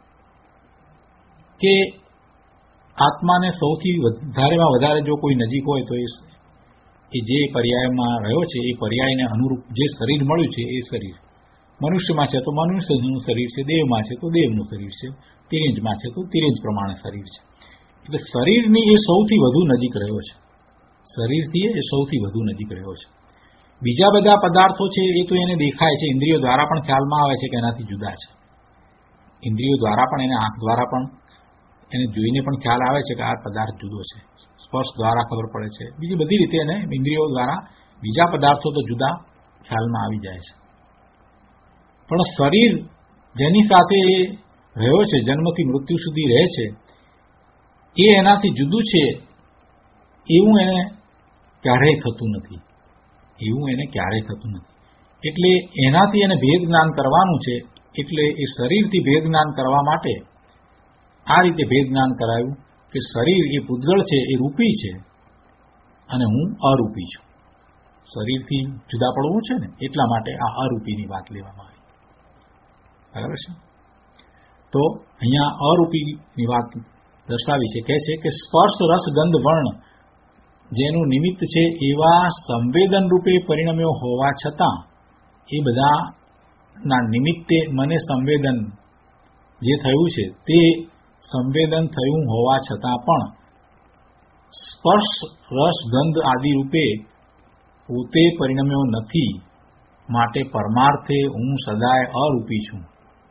કે આત્માને સૌથી વધારેમાં વધારે જો કોઈ નજીક હોય તો એ જે પર્યાયમાં રહ્યો છે એ પર્યાયને અનુરૂપ જે શરીર મળ્યું છે એ શરીર. મનુષ્યમાં છે તો મનુષ્યનું શરીર છે, દેવમાં છે તો દેવનું શરીર છે, તિરંજમાં છે તો તિરંજ પ્રમાણે શરીર છે. એટલે શરીરની એ સૌથી વધુ નજીક રહ્યો છે. શરીરથી એ સૌથી વધુ નજીક રહ્યો છે. બીજા બધા પદાર્થો છે એ તો એને દેખાય છે, ઇન્દ્રિયો દ્વારા પણ ખ્યાલમાં આવે છે કે એનાથી જુદા છે. ઇન્દ્રિયો દ્વારા પણ, એને આંખ દ્વારા પણ, એને જોઈને પણ ખ્યાલ આવે છે કે આ પદાર્થ જુદો છે. સ્પર્શ દ્વારા ખબર પડે છે. બીજી બધી રીતે એને ઇન્દ્રિયો દ્વારા બીજા પદાર્થો તો જુદા ખ્યાલમાં આવી જાય છે. પણ શરીર જેની સાથે એ રહ્યો છે, જન્મથી મૃત્યુ સુધી રહે છે, એ એનાથી જુદું છે એવું એને ક્યારેય થતું નથી. એવું એને ક્યારેય થતું નથી. એટલે એનાથી એને ભેદ જ્ઞાન કરવાનું છે. એટલે એ શરીરથી ભેદ જ્ઞાન કરવા માટે આ રીતે ભેદ જ્ઞાન કરાયું કે શરીર એ પૂતગળ છે, એ રૂપી છે, અને હું અરૂપી છું. શરીરથી જુદા પડવું છે ને, એટલા માટે આ અરૂપીની વાત લેવામાં આવી. બરાબર છે? તો અહીંયા અરૂપીની વાત દર્શાવી છે. કહે છે કે સ્પર્શ રસ ગંધ વર્ણ જેનું નિમિત્ત છે એવા સંવેદન રૂપે પરિણમ્યો હોવા છતાં એ બધાના નિમિત્તે મને સંવેદન જે થયું છે તે સંવેદન થયું હોવા છતાં પણ સ્પર્શ રસ ગંધ આદિ રૂપે પોતે પરિણમ્યો નથી. માટે પરમાર્થે હું સદાય અરૂપી છું.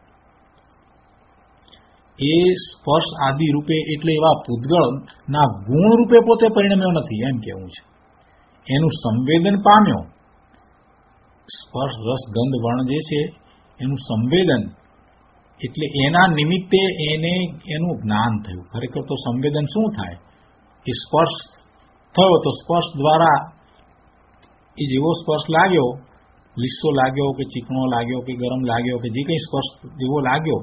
એ સ્પર્શ આદિ રૂપે એટલે એવા પૂતગળના ગુણ રૂપે પોતે પરિણમ્યો નથી એમ કહેવું છે. એનું સંવેદન પામ્યો. સ્પર્શ રસ ગંધ વર્ણ જે છે એનું સંવેદન એટલે એના નિમિત્તે એને એનું જ્ઞાન થયું. ખરેખર તો સંવેદન શું થાય? કે સ્પર્શ થયો તો સ્પર્શ દ્વારા એ જેવો સ્પર્શ લાગ્યો, લીસો લાગ્યો કે ચીકણો લાગ્યો કે ગરમ લાગ્યો કે જે કંઈ સ્પર્શ જેવો લાગ્યો,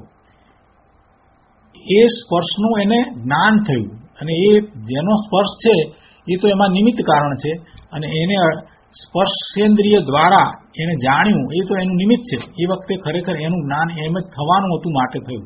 એ સ્પર્શનું એને જ્ઞાન થયું. અને એ જેનો સ્પર્શ છે એ તો એમાં નિમિત્ત કારણ છે, અને એને સ્પર્શેન્દ્રિય દ્વારા એને જાણ્યું, એ તો એનું નિમિત્ત છે. એ વખતે ખરેખર એનું જ્ઞાન એમ જ થવાનું હતું, માટે થયું.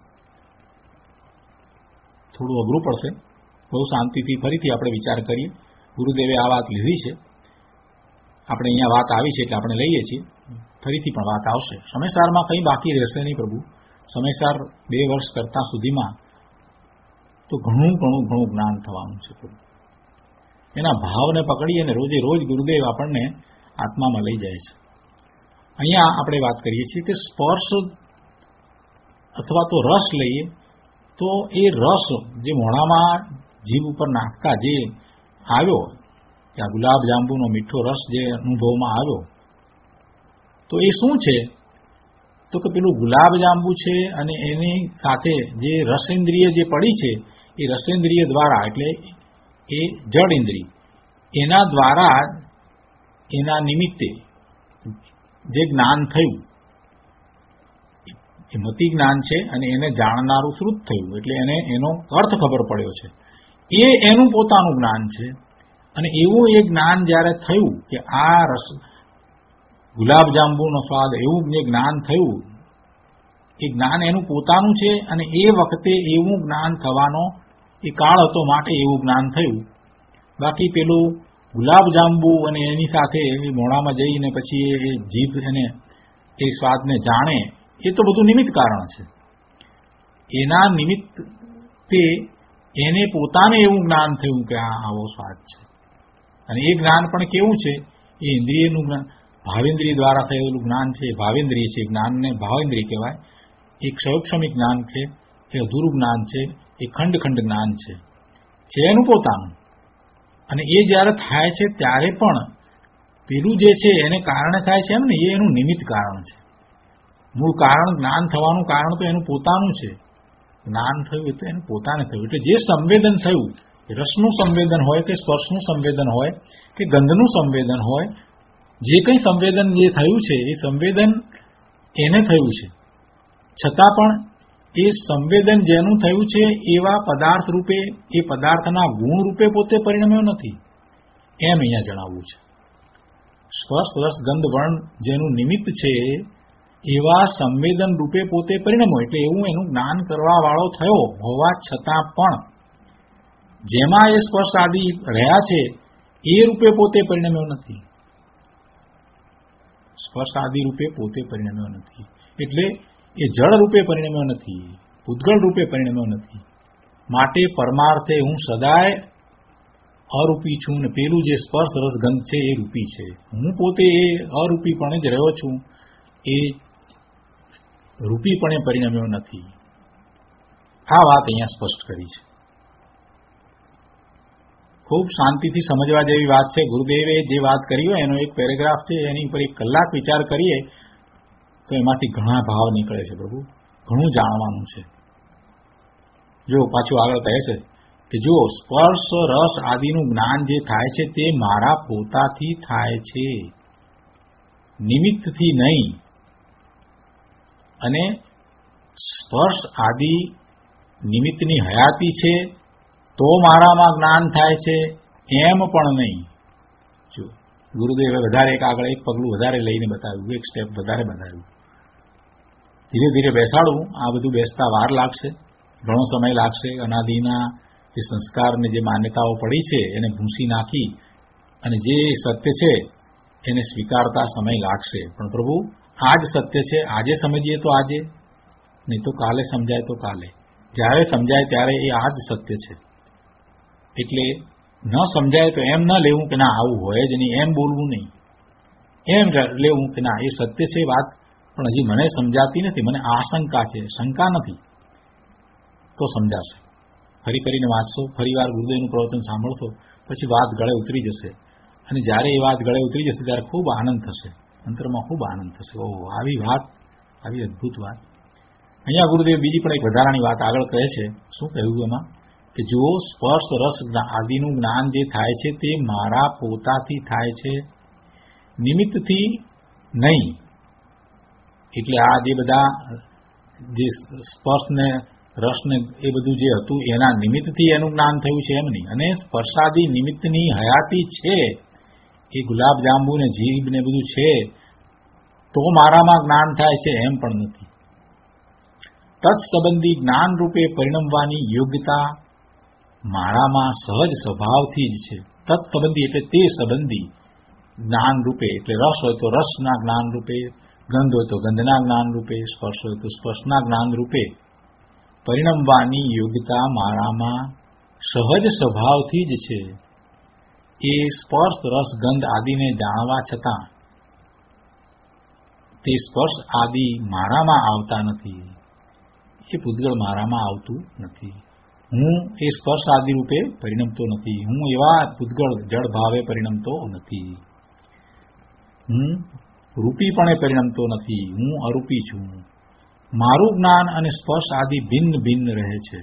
થોડું અઘરું પડશે. બહુ શાંતિથી ફરીથી આપણે વિચાર કરીએ. ગુરુદેવે આ વાત લીધી છે, આપણે અહીંયા વાત આવી છે એટલે આપણે લઈએ છીએ. ફરીથી પણ વાત આવશે. સમયસારમાં કંઈ બાકી રહેશે નહીં પ્રભુ. સમયસાર બે વર્ષ કરતા સુધીમાં તો ઘણું ઘણું ઘણું જ્ઞાન થવાનું છે પ્રભુ. એના ભાવને પકડી અને રોજે રોજ ગુરુદેવ આપણને આત્મામાં લઈ જાય છે. અહીંયા આપણે વાત કરીએ છીએ કે સ્પર્શ અથવા તો રસ લઈએ તો એ રસ જે મોઢામાં જીભ ઉપર નાખતા જે આવ્યો, કે આ ગુલાબ જાંબુનો મીઠો રસ જે અનુભવમાં આવ્યો, તો એ શું છે? તો કે પેલું ગુલાબ જાંબુ છે, અને એની સાથે જે રસેન્દ્રિય જે પડી છે એ રસેન્દ્રિય દ્વારા, એટલે એ જડ ઇન્દ્રિય, એના દ્વારા એના નિમિત્તે જે જ્ઞાન થયું એ મતિ જ્ઞાન છે અને એને જાણનારું શ્રુત થયું, એટલે એને એનો અર્થ ખબર પડ્યો છે, એ એનું પોતાનું જ્ઞાન છે. અને એવું એ જ્ઞાન જ્યારે થયું કે આ રસ ગુલાબ જાંબુનો સ્વાદ, એવું જે જ્ઞાન થયું, એ જ્ઞાન એનું પોતાનું છે અને એ વખતે એવું જ્ઞાન થવાનો એ કાળ હતો માટે એવું જ્ઞાન થયું. બાકી પેલું ગુલાબ જાંબુ અને એની સાથે મોઢામાં જઈને પછી એ જીભ એને એ સ્વાદને જાણે, એ તો બધું નિમિત્ત કારણ છે. એના નિમિત્તે એને પોતાને એવું જ્ઞાન થયું કે આ આવો સ્વાદ છે. અને એ જ્ઞાન પણ કેવું છે? એ ઇન્દ્રિયનું જ્ઞાન, ભાવેન્દ્રિય દ્વારા થયેલું જ્ઞાન છે. ભાવેન્દ્રિય છે, જ્ઞાનને ભાવેન્દ્રિય કહેવાય. એ ક્ષયોક્ષમિક જ્ઞાન છે, એ અધૂરું જ્ઞાન છે, એ ખંડ ખંડ જ્ઞાન છે, છે એનું પોતાનું. અને એ જ્યારે થાય છે ત્યારે પણ પેલું જે છે એને કારણે થાય છે એમ ને, એ એનું નિમિત્ત કારણ છે. મૂળ કારણ જ્ઞાન થવાનું કારણ તો એનું પોતાનું છે. જ્ઞાન થયું એટલે એનું પોતાને થયું. એટલે જે સંવેદન થયું, રસનું સંવેદન હોય કે સ્પર્શનું સંવેદન હોય કે ગંધનું સંવેદન હોય, જે કંઈ સંવેદન જે થયું છે એ સંવેદન એને થયું છે. છતાં પણ એ સંવેદન જેનું થયું છે એવા પદાર્થ રૂપે, એ પદાર્થના ગુણ રૂપે પોતે પરિણમ્યો નથી, એમ અહીંયા જણાવવું છે. સ્પર્શ રસ ગંધ વર્ણ જેનું નિમિત્ત છે એવા સંવેદન રૂપે પોતે પરિણમ્યો, એટલે એવું એનું જ્ઞાન કરવા વાળો થયો હોવા છતાં પણ જેમાં એ સ્પર્શ આદિ રહ્યા છે એ રૂપે પોતે પરિણમ્યો નથી. સ્પર્શ આદિ રૂપે પોતે પરિણમ્યો નથી, એટલે એ જળ રૂપે પરિણમ્યો નથી, ઉદ્ગળ રૂપે પરિણમ્યો નથી. માટે પરમાર્થે હું સદાય અરૂપી છું ને પેલું જે સ્પર્શ રસ ગંધ છે એ રૂપી છે. હું પોતે એ અરૂપીપણે જ રહ્યો છું, એ રૂપીપણે પરિણમ્યો નથી. આ વાત અહીંયા સ્પષ્ટ કરી છે. ખૂબ શાંતિથી સમજવા જેવી વાત છે. ગુરુદેવે જે વાત કરી હોય એનો એક પેરેગ્રાફ છે, એની ઉપર એક કલાક વિચાર કરીએ તો એમાંથી ઘણા ભાવ નીકળે છે. પ્રભુ, ઘણું જાણવાનું છે. જો પાછું આગળ કહે છે કે જો સ્પર્શ રસ આદિનું જ્ઞાન જે થાય છે તે મારા પોતાથી થાય છે, નિમિત્તથી નહીં. અને સ્પર્શ આદિ નિમિત્તની હયાતી છે તો મારામાં જ્ઞાન થાય છે એમ પણ નહીં. જો ગુરુદેવે વધારે એક આગળ એક પગલું વધારે લઈને બતાવ્યું, એક સ્ટેપ વધારે બતાવ્યું. ધીરે ધીરે બેસાડવું, આ બધું બેસતા વાર લાગશે, ઘણો સમય લાગશે. અનાદિના જે સંસ્કારને જે માન્યતાઓ પડી છે એને ભૂંસી નાખી અને જે સત્ય છે એને સ્વીકારતા સમય લાગશે. પણ પ્રભુ, આ જ સત્ય છે, આજે સમજીએ તો આજે, નહીં તો કાલે સમજાય તો કાલે. જ્યારે સમજાય ત્યારે એ આ જ સત્ય છે. એટલે ન સમજાય તો એમ ન લેવું કે ના આવું હોય જ નહીં, એમ બોલવું નહીં. એમ લેવું કે ના એ સત્ય છે વાત, પણ હજી મને સમજાતી નથી, મને આશંકા છે, શંકા નથી, તો સમજાશે. ફરી કરીને વાંચશો, ફરી વાર ગુરુદેવનું પ્રવચન સાંભળશો, પછી વાત ગળે ઉતરી જશે. અને જ્યારે એ વાત ગળે ઉતરી જશે ત્યારે ખૂબ આનંદ થશે, અંતરમાં ખૂબ આનંદ થશે. ઓહ, આવી વાત, આવી અદભુત વાત. અહીંયા ગુરુદેવ બીજી પણ એક વધારાની વાત આગળ કહે છે. શું કહ્યું એમાં? કે જુઓ, સ્પર્શ રસ આદિનું જ્ઞાન જે થાય છે તે મારા પોતાથી થાય છે, નિમિત્તથી નહીં. એટલે આ જે બધા જે સ્પર્શને રસને એ બધું જે હતું એના નિમિત્તથી એનું જ્ઞાન થયું છે એમ નહીં. અને સ્પર્શાદી નિમિત્તની હયાતી છે, એ ગુલાબ જાંબુ ને જીભ ને બધું છે તો મારામાં જ્ઞાન થાય છે એમ પણ નથી. તત્સંબંધી જ્ઞાન રૂપે પરિણમવાની યોગ્યતા મારામાં સહજ સ્વભાવથી જ છે. તત્સંબંધી એટલે તે સંબંધી જ્ઞાન રૂપે, એટલે રસ હોય તો રસના જ્ઞાન રૂપે, ગંધ હોય તો ગંધના જ્ઞાન રૂપે, સ્પર્શ હોય તો સ્પર્શના જ્ઞાન રૂપે પરિણમવાની યોગ્યતા મારામાં સહજ સ્વભાવથી જ છે. એ સ્પર્શ રસ ગંધ આદિને જાણવા છતાં તે સ્પર્શ આદિ મારામાં આવતા નથી, એ પૂતગળ મારામાં આવતું નથી. હું એ સ્પર્શ આદિ રૂપે પરિણમતો નથી, હું એવા પૂતગળ જળ ભાવે પરિણમતો નથી, હું રૂપીપણે પરિણમતો નથી, હું અરૂપી છું. મારું જ્ઞાન અને સ્પર્શ આદિ ભિન્ન ભિન્ન રહે છે.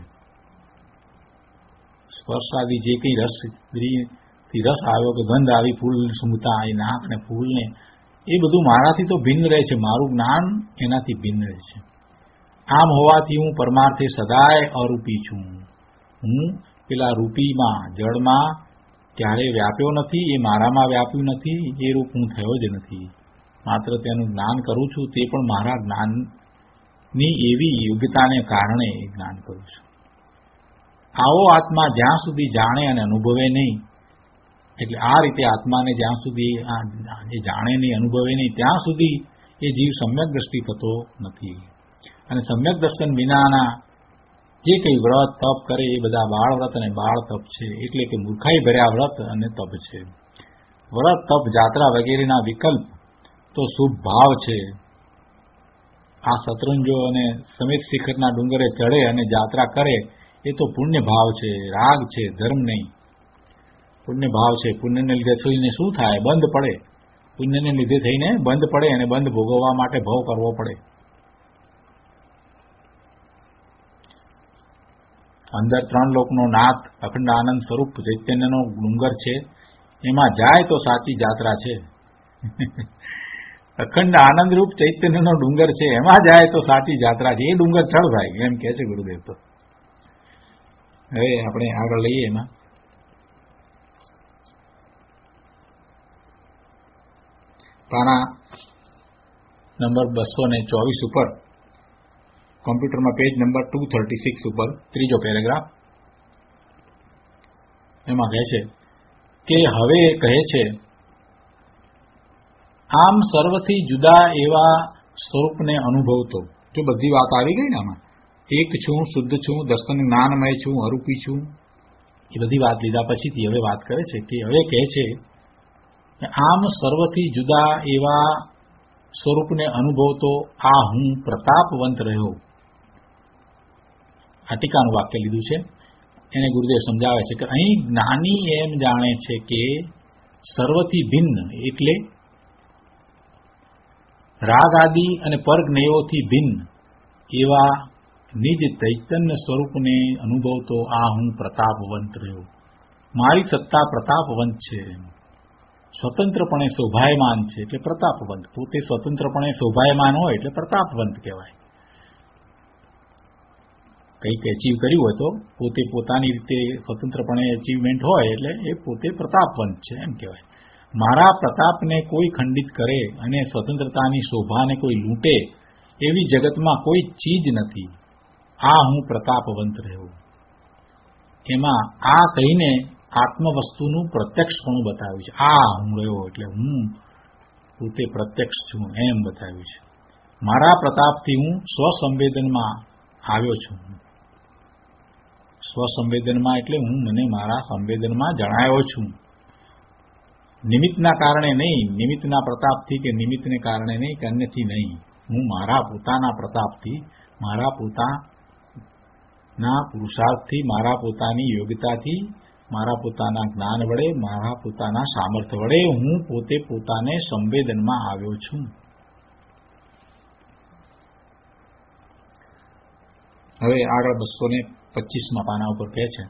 સ્પર્શ આદિ જે કંઈ રસ થી રસ આવ્યો કે ગંધ આવી, ફૂલ સૂંઘતા એ નાક ને ફૂલને, એ બધું મારાથી તો ભિન્ન રહે છે, મારું જ્ઞાન એનાથી ભિન્ન રહે છે. આમ હોવાથી હું પરમાર્થે સદાય અરૂપી છું. હું પેલા રૂપીમાં જળમાં ક્યારેય વ્યાપ્યો નથી, એ મારામાં વ્યાપ્યું નથી, એ રૂપ હું થયો જ નથી. માત્ર તેનું જ્ઞાન કરું છું, તે પણ મારા જ્ઞાનની એવી યોગ્યતાને કારણે એ જ્ઞાન કરું છું. આવો આત્મા જ્યાં સુધી જાણે અને અનુભવે નહીં, એટલે આ રીતે આત્માને જ્યાં સુધી જે જાણે નહીં, અનુભવે નહીં, ત્યાં સુધી એ જીવ સમ્યક દ્રષ્ટિ થતો નથી. અને સમ્યક દર્શન વિનાના જે કંઈ વ્રત તપ કરે એ બધા બાળ વ્રત અને બાળ તપ છે, એટલે કે મૂર્ખાઈ ભર્યા વ્રત અને તપ છે. વ્રત તપ જાત્રા વગેરેના વિકલ્પ તો શુભ ભાવ છે. આ શત્રુંજો અને સમેત શિખરના ડુંગરે ચડે અને જાત્રા કરે એ તો પુણ્ય ભાવ છે, રાગ છે, ધર્મ નહીં. પુણ્ય ભાવ છે. પુણ્યને લીધે થઈને શું થાય? બંધ પડે. પુણ્યને લીધે થઈને બંધ પડે અને બંધ ભોગવવા માટે ભવ કરવો પડે. અંદર ત્રણ લોકનો નાથ અખંડ આનંદ સ્વરૂપ ચૈતન્યનો ડુંગર છે, એમાં જાય તો સાચી જાત્રા છે. અખંડ આનંદ રૂપ ચૈતન્યનો ડુંગર છે, એમાં જાય તો સાચી જાત્રા છે. એ ડુંગર ચડ ભાઈ, એમ કે છે ગુરુદેવ. તો હવે આપણે આગળ લઈએ. એમાં પાના નંબર બસો ને ચોવીસ ઉપર, કોમ્પ્યુટરમાં page number two thirty six ઉપર ત્રીજો પેરેગ્રાફ, એમાં કહે છે કે હવે કહે છે, આમ સર્વથી જુદા એવા સ્વરૂપને અનુભવતો. જો બધી વાત આવી ગઈ ને આમાં, એક છું, શુદ્ધ છું, દર્શન જ્ઞાનમય છું, અરૂપી છું, એ બધી વાત લીધા પછીથી હવે વાત કરે છે કે હવે કહે છે આમ સર્વથી જુદા એવા સ્વરૂપને અનુભવતો આ હું પ્રતાપવંત રહ્યો. આ ટીકાનું વાક્ય લીધું છે, એને ગુરુદેવ સમજાવે છે કે અહીં જ્ઞાની એમ જાણે છે કે સર્વથી ભિન્ન એટલે રાગ આદિ અને પરજ્ઞેયોથી ભિન્ન એવા નિજ ચૈતન્ય સ્વરૂપને અનુભવતો આ હું પ્રતાપવંત રહ્યો. મારી સત્તા પ્રતાપવંત છે, સ્વતંત્રપણે શોભાયમાન છે એટલે પ્રતાપવંત. પોતે સ્વતંત્રપણે શોભાયમાન હોય એટલે પ્રતાપવંત કહેવાય. કંઈક એચીવ કર્યું હોય તો પોતે પોતાની રીતે સ્વતંત્રપણે એચીવમેન્ટ હોય એટલે એ પોતે પ્રતાપવંત છે એમ કહેવાય. મારા પ્રતાપને કોઈ ખંડિત કરે અને સ્વતંત્રતાની શોભાને કોઈ લૂંટે એવી જગતમાં કોઈ ચીજ નથી. આ હું પ્રતાપવંત રહ્યો. એમાં આ કહીને આત્મવસ્તુનું પ્રત્યક્ષપણું બતાવ્યું છે. આ હું રહ્યો એટલે હું પોતે પ્રત્યક્ષ છું એમ બતાવ્યું છે. મારા પ્રતાપથી હું સ્વસંવેદનમાં આવ્યો છું. સ્વસંવેદનમાં એટલે હું મને મારા સંવેદનમાં જણાયો છું. નિમિત્તના કારણે નહીં, નિમિત્તના પ્રતાપથી કે નિમિત્તને કારણે નહીં કે અન્યથી નહીં. હું મારા પોતાના પ્રતાપથી, મારા પોતાના પુરુષાર્થથી, મારા પોતાની યોગ્યતાથી, મારા પોતાના જ્ઞાન વડે, મારા પોતાના સામર્થ્ય વડે હું પોતે પોતાને સંવેદનમાં આવ્યો છું. હવે આગળ બસો ને પચીસમાં પાના ઉપર કહે છે,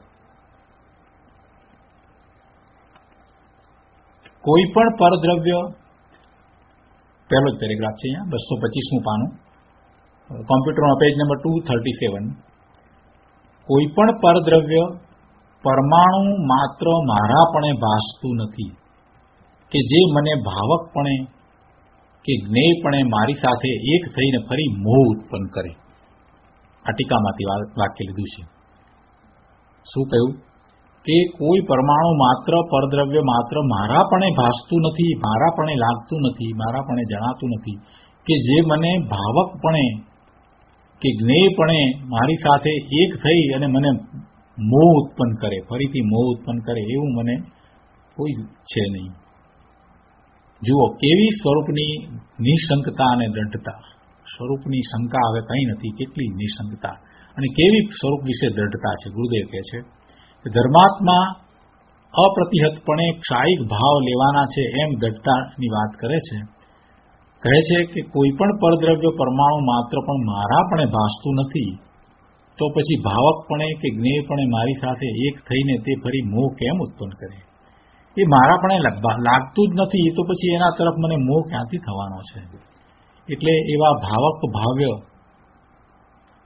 કોઈ પણ પરદ્રવ્ય, પહેલો જ પેરેગ્રાફ છે અહીંયા, બસો પચીસમું પાનું, કોમ્પ્યુટરમાં page number two thirty seven. કોઈ પણ પરદ્રવ્ય પરમાણુ માત્ર મારાપણે ભાસતું નથી કે જે મને ભાવકપણે કે જ્ઞેયપણે મારી સાથે એક થઈને ફરી મોહ ઉત્પન્ન કરે. આ ટીકામાંથી વાક્ય લીધું છે. શું કહ્યું કે કોઈ પરમાણુ માત્ર પરદ્રવ્ય માત્ર મારાપણે ભાસતું નથી, મારાપણે લાગતું નથી, મારાપણે જણાતું નથી કે જે મને ભાવકપણે કે જ્ઞેયપણે મારી સાથે એક થઈ અને મને મોહ ઉત્પન્ન કરે, ફરીથી મોહ ઉત્પન્ન કરે એવું મને કોઈ છે નહીં. જુઓ કેવી સ્વરૂપની નિશંકતા અને દ્રઢતા. સ્વરૂપની શંકા હવે કંઈ નથી, કેટલી નિશંકતા અને કેવી સ્વરૂપ વિશે દ્રઢતા છે. ગુરુદેવ કહે છે કે ધર્માત્મા અપ્રતિહતપણે ક્ષાયિક ભાવ લેવાના છે એમ દ્રઢતાની વાત કરે છે. કહે છે કે કોઈ પણ પરદ્રવ્ય પરમાણુ માત્ર પણ મારાપણે ભાસતું નથી, તો પછી ભાવકપણે કે જ્ઞેયપણે મારી સાથે એક થઈને તે ફરી મોહ કેમ ઉત્પન્ન કરે? એ મારાપણે લાગતું જ નથી, તો પછી એના તરફ મને મોહ ક્યાંથી થવાનો છે? એટલે એવા ભાવક ભાવ્ય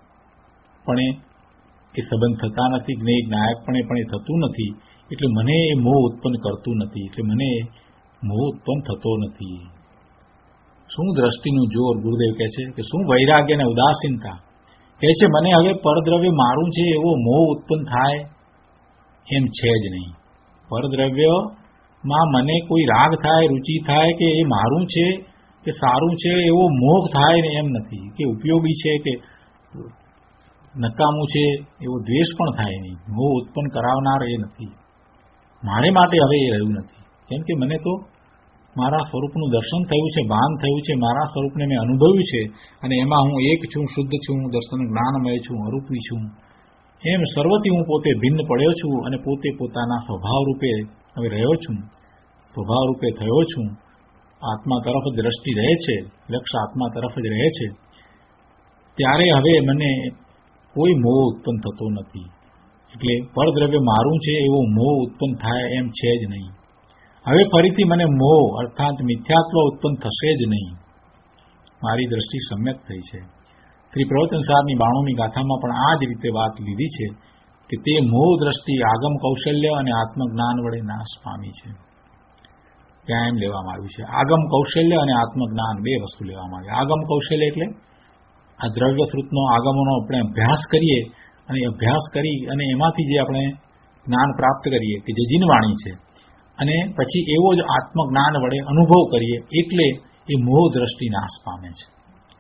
નાયકપણે એ સંબંધ થતા નથી, જ્ઞેય નાયકપણે પણ એ થતું નથી, એટલે મને એ મોહ ઉત્પન્ન કરતું નથી, એટલે મને મોહ ઉત્પન્ન થતો નથી. શું દ્રષ્ટિનું જોર! ગુરુદેવ કહે છે કે શું વૈરાગ્ય અને ઉદાસીનતા! કહે છે મને હવે પરદ્રવ્ય મારું છે એવો મોહ ઉત્પન્ન થાય એમ છે જ નહીં. પરદ્રવ્યમાં મને કોઈ રાગ થાય, રુચિ થાય કે એ મારું છે કે સારું છે એવો મોહ થાય ને એમ નથી, કે ઉપયોગી છે કે નકામું છે એવો દ્વેષ પણ થાય નહીં. મોહ ઉત્પન્ન કરાવનાર એ નથી. મારે માટે હવે એ રહ્યું નથી, કેમ કે મને તો મારા સ્વરૂપનું દર્શન થયું છે, ભાન થયું છે, મારા સ્વરૂપને મેં અનુભવ્યું છે, અને એમાં હું એક છું, શુદ્ધ છું, દર્શન જ્ઞાનમય છું, અરૂપી છું. એમ સર્વથી હું પોતે ભિન્ન પડ્યો છું અને પોતે પોતાના સ્વભાવ રૂપે હવે રહ્યો છું, સ્વભાવ રૂપે થયો છું. આત્મા તરફ જ દ્રષ્ટિ રહે છે, લક્ષ્ય આત્મા તરફ જ રહે છે. ત્યારે હવે મને કોઈ મોહ ઉત્પન્ન થતો નથી. એટલે પરદ્રવ્ય મારું છે એવો મોહ ઉત્પન્ન થાય એમ છે જ નહીં. હવે ફરીથી મને મોહ અર્થાત મિથ્યાત્વ ઉત્પન્ન થશે જ નહીં. મારી દ્રષ્ટિ સમ્યક થઈ છે. શ્રી પ્રવચનસારની બાણુમી ગાથામાં પણ આ જ રીતે વાત લીધી છે કે તે મોહ દ્રષ્ટિ આગમ કૌશલ્ય અને આત્મજ્ઞાન વડે નાશ પામી છે. ત્યાં એમ લેવામાં આવ્યું છે. આગમ કૌશલ્ય અને આત્મજ્ઞાન બે વસ્તુ લેવામાં આવી. આગમ કૌશલ્ય એટલે આ દ્રવ્ય શ્રુતનો આગમોનો આપણે અભ્યાસ કરીએ અને અભ્યાસ કરી અને એમાંથી જે આપણે જ્ઞાન પ્રાપ્ત કરીએ કે જે જીનવાણી છે, અને પછી એવો જ આત્મજ્ઞાન વડે અનુભવ કરીએ એટલે એ મોહ દ્રષ્ટિ નાશ પામે છે.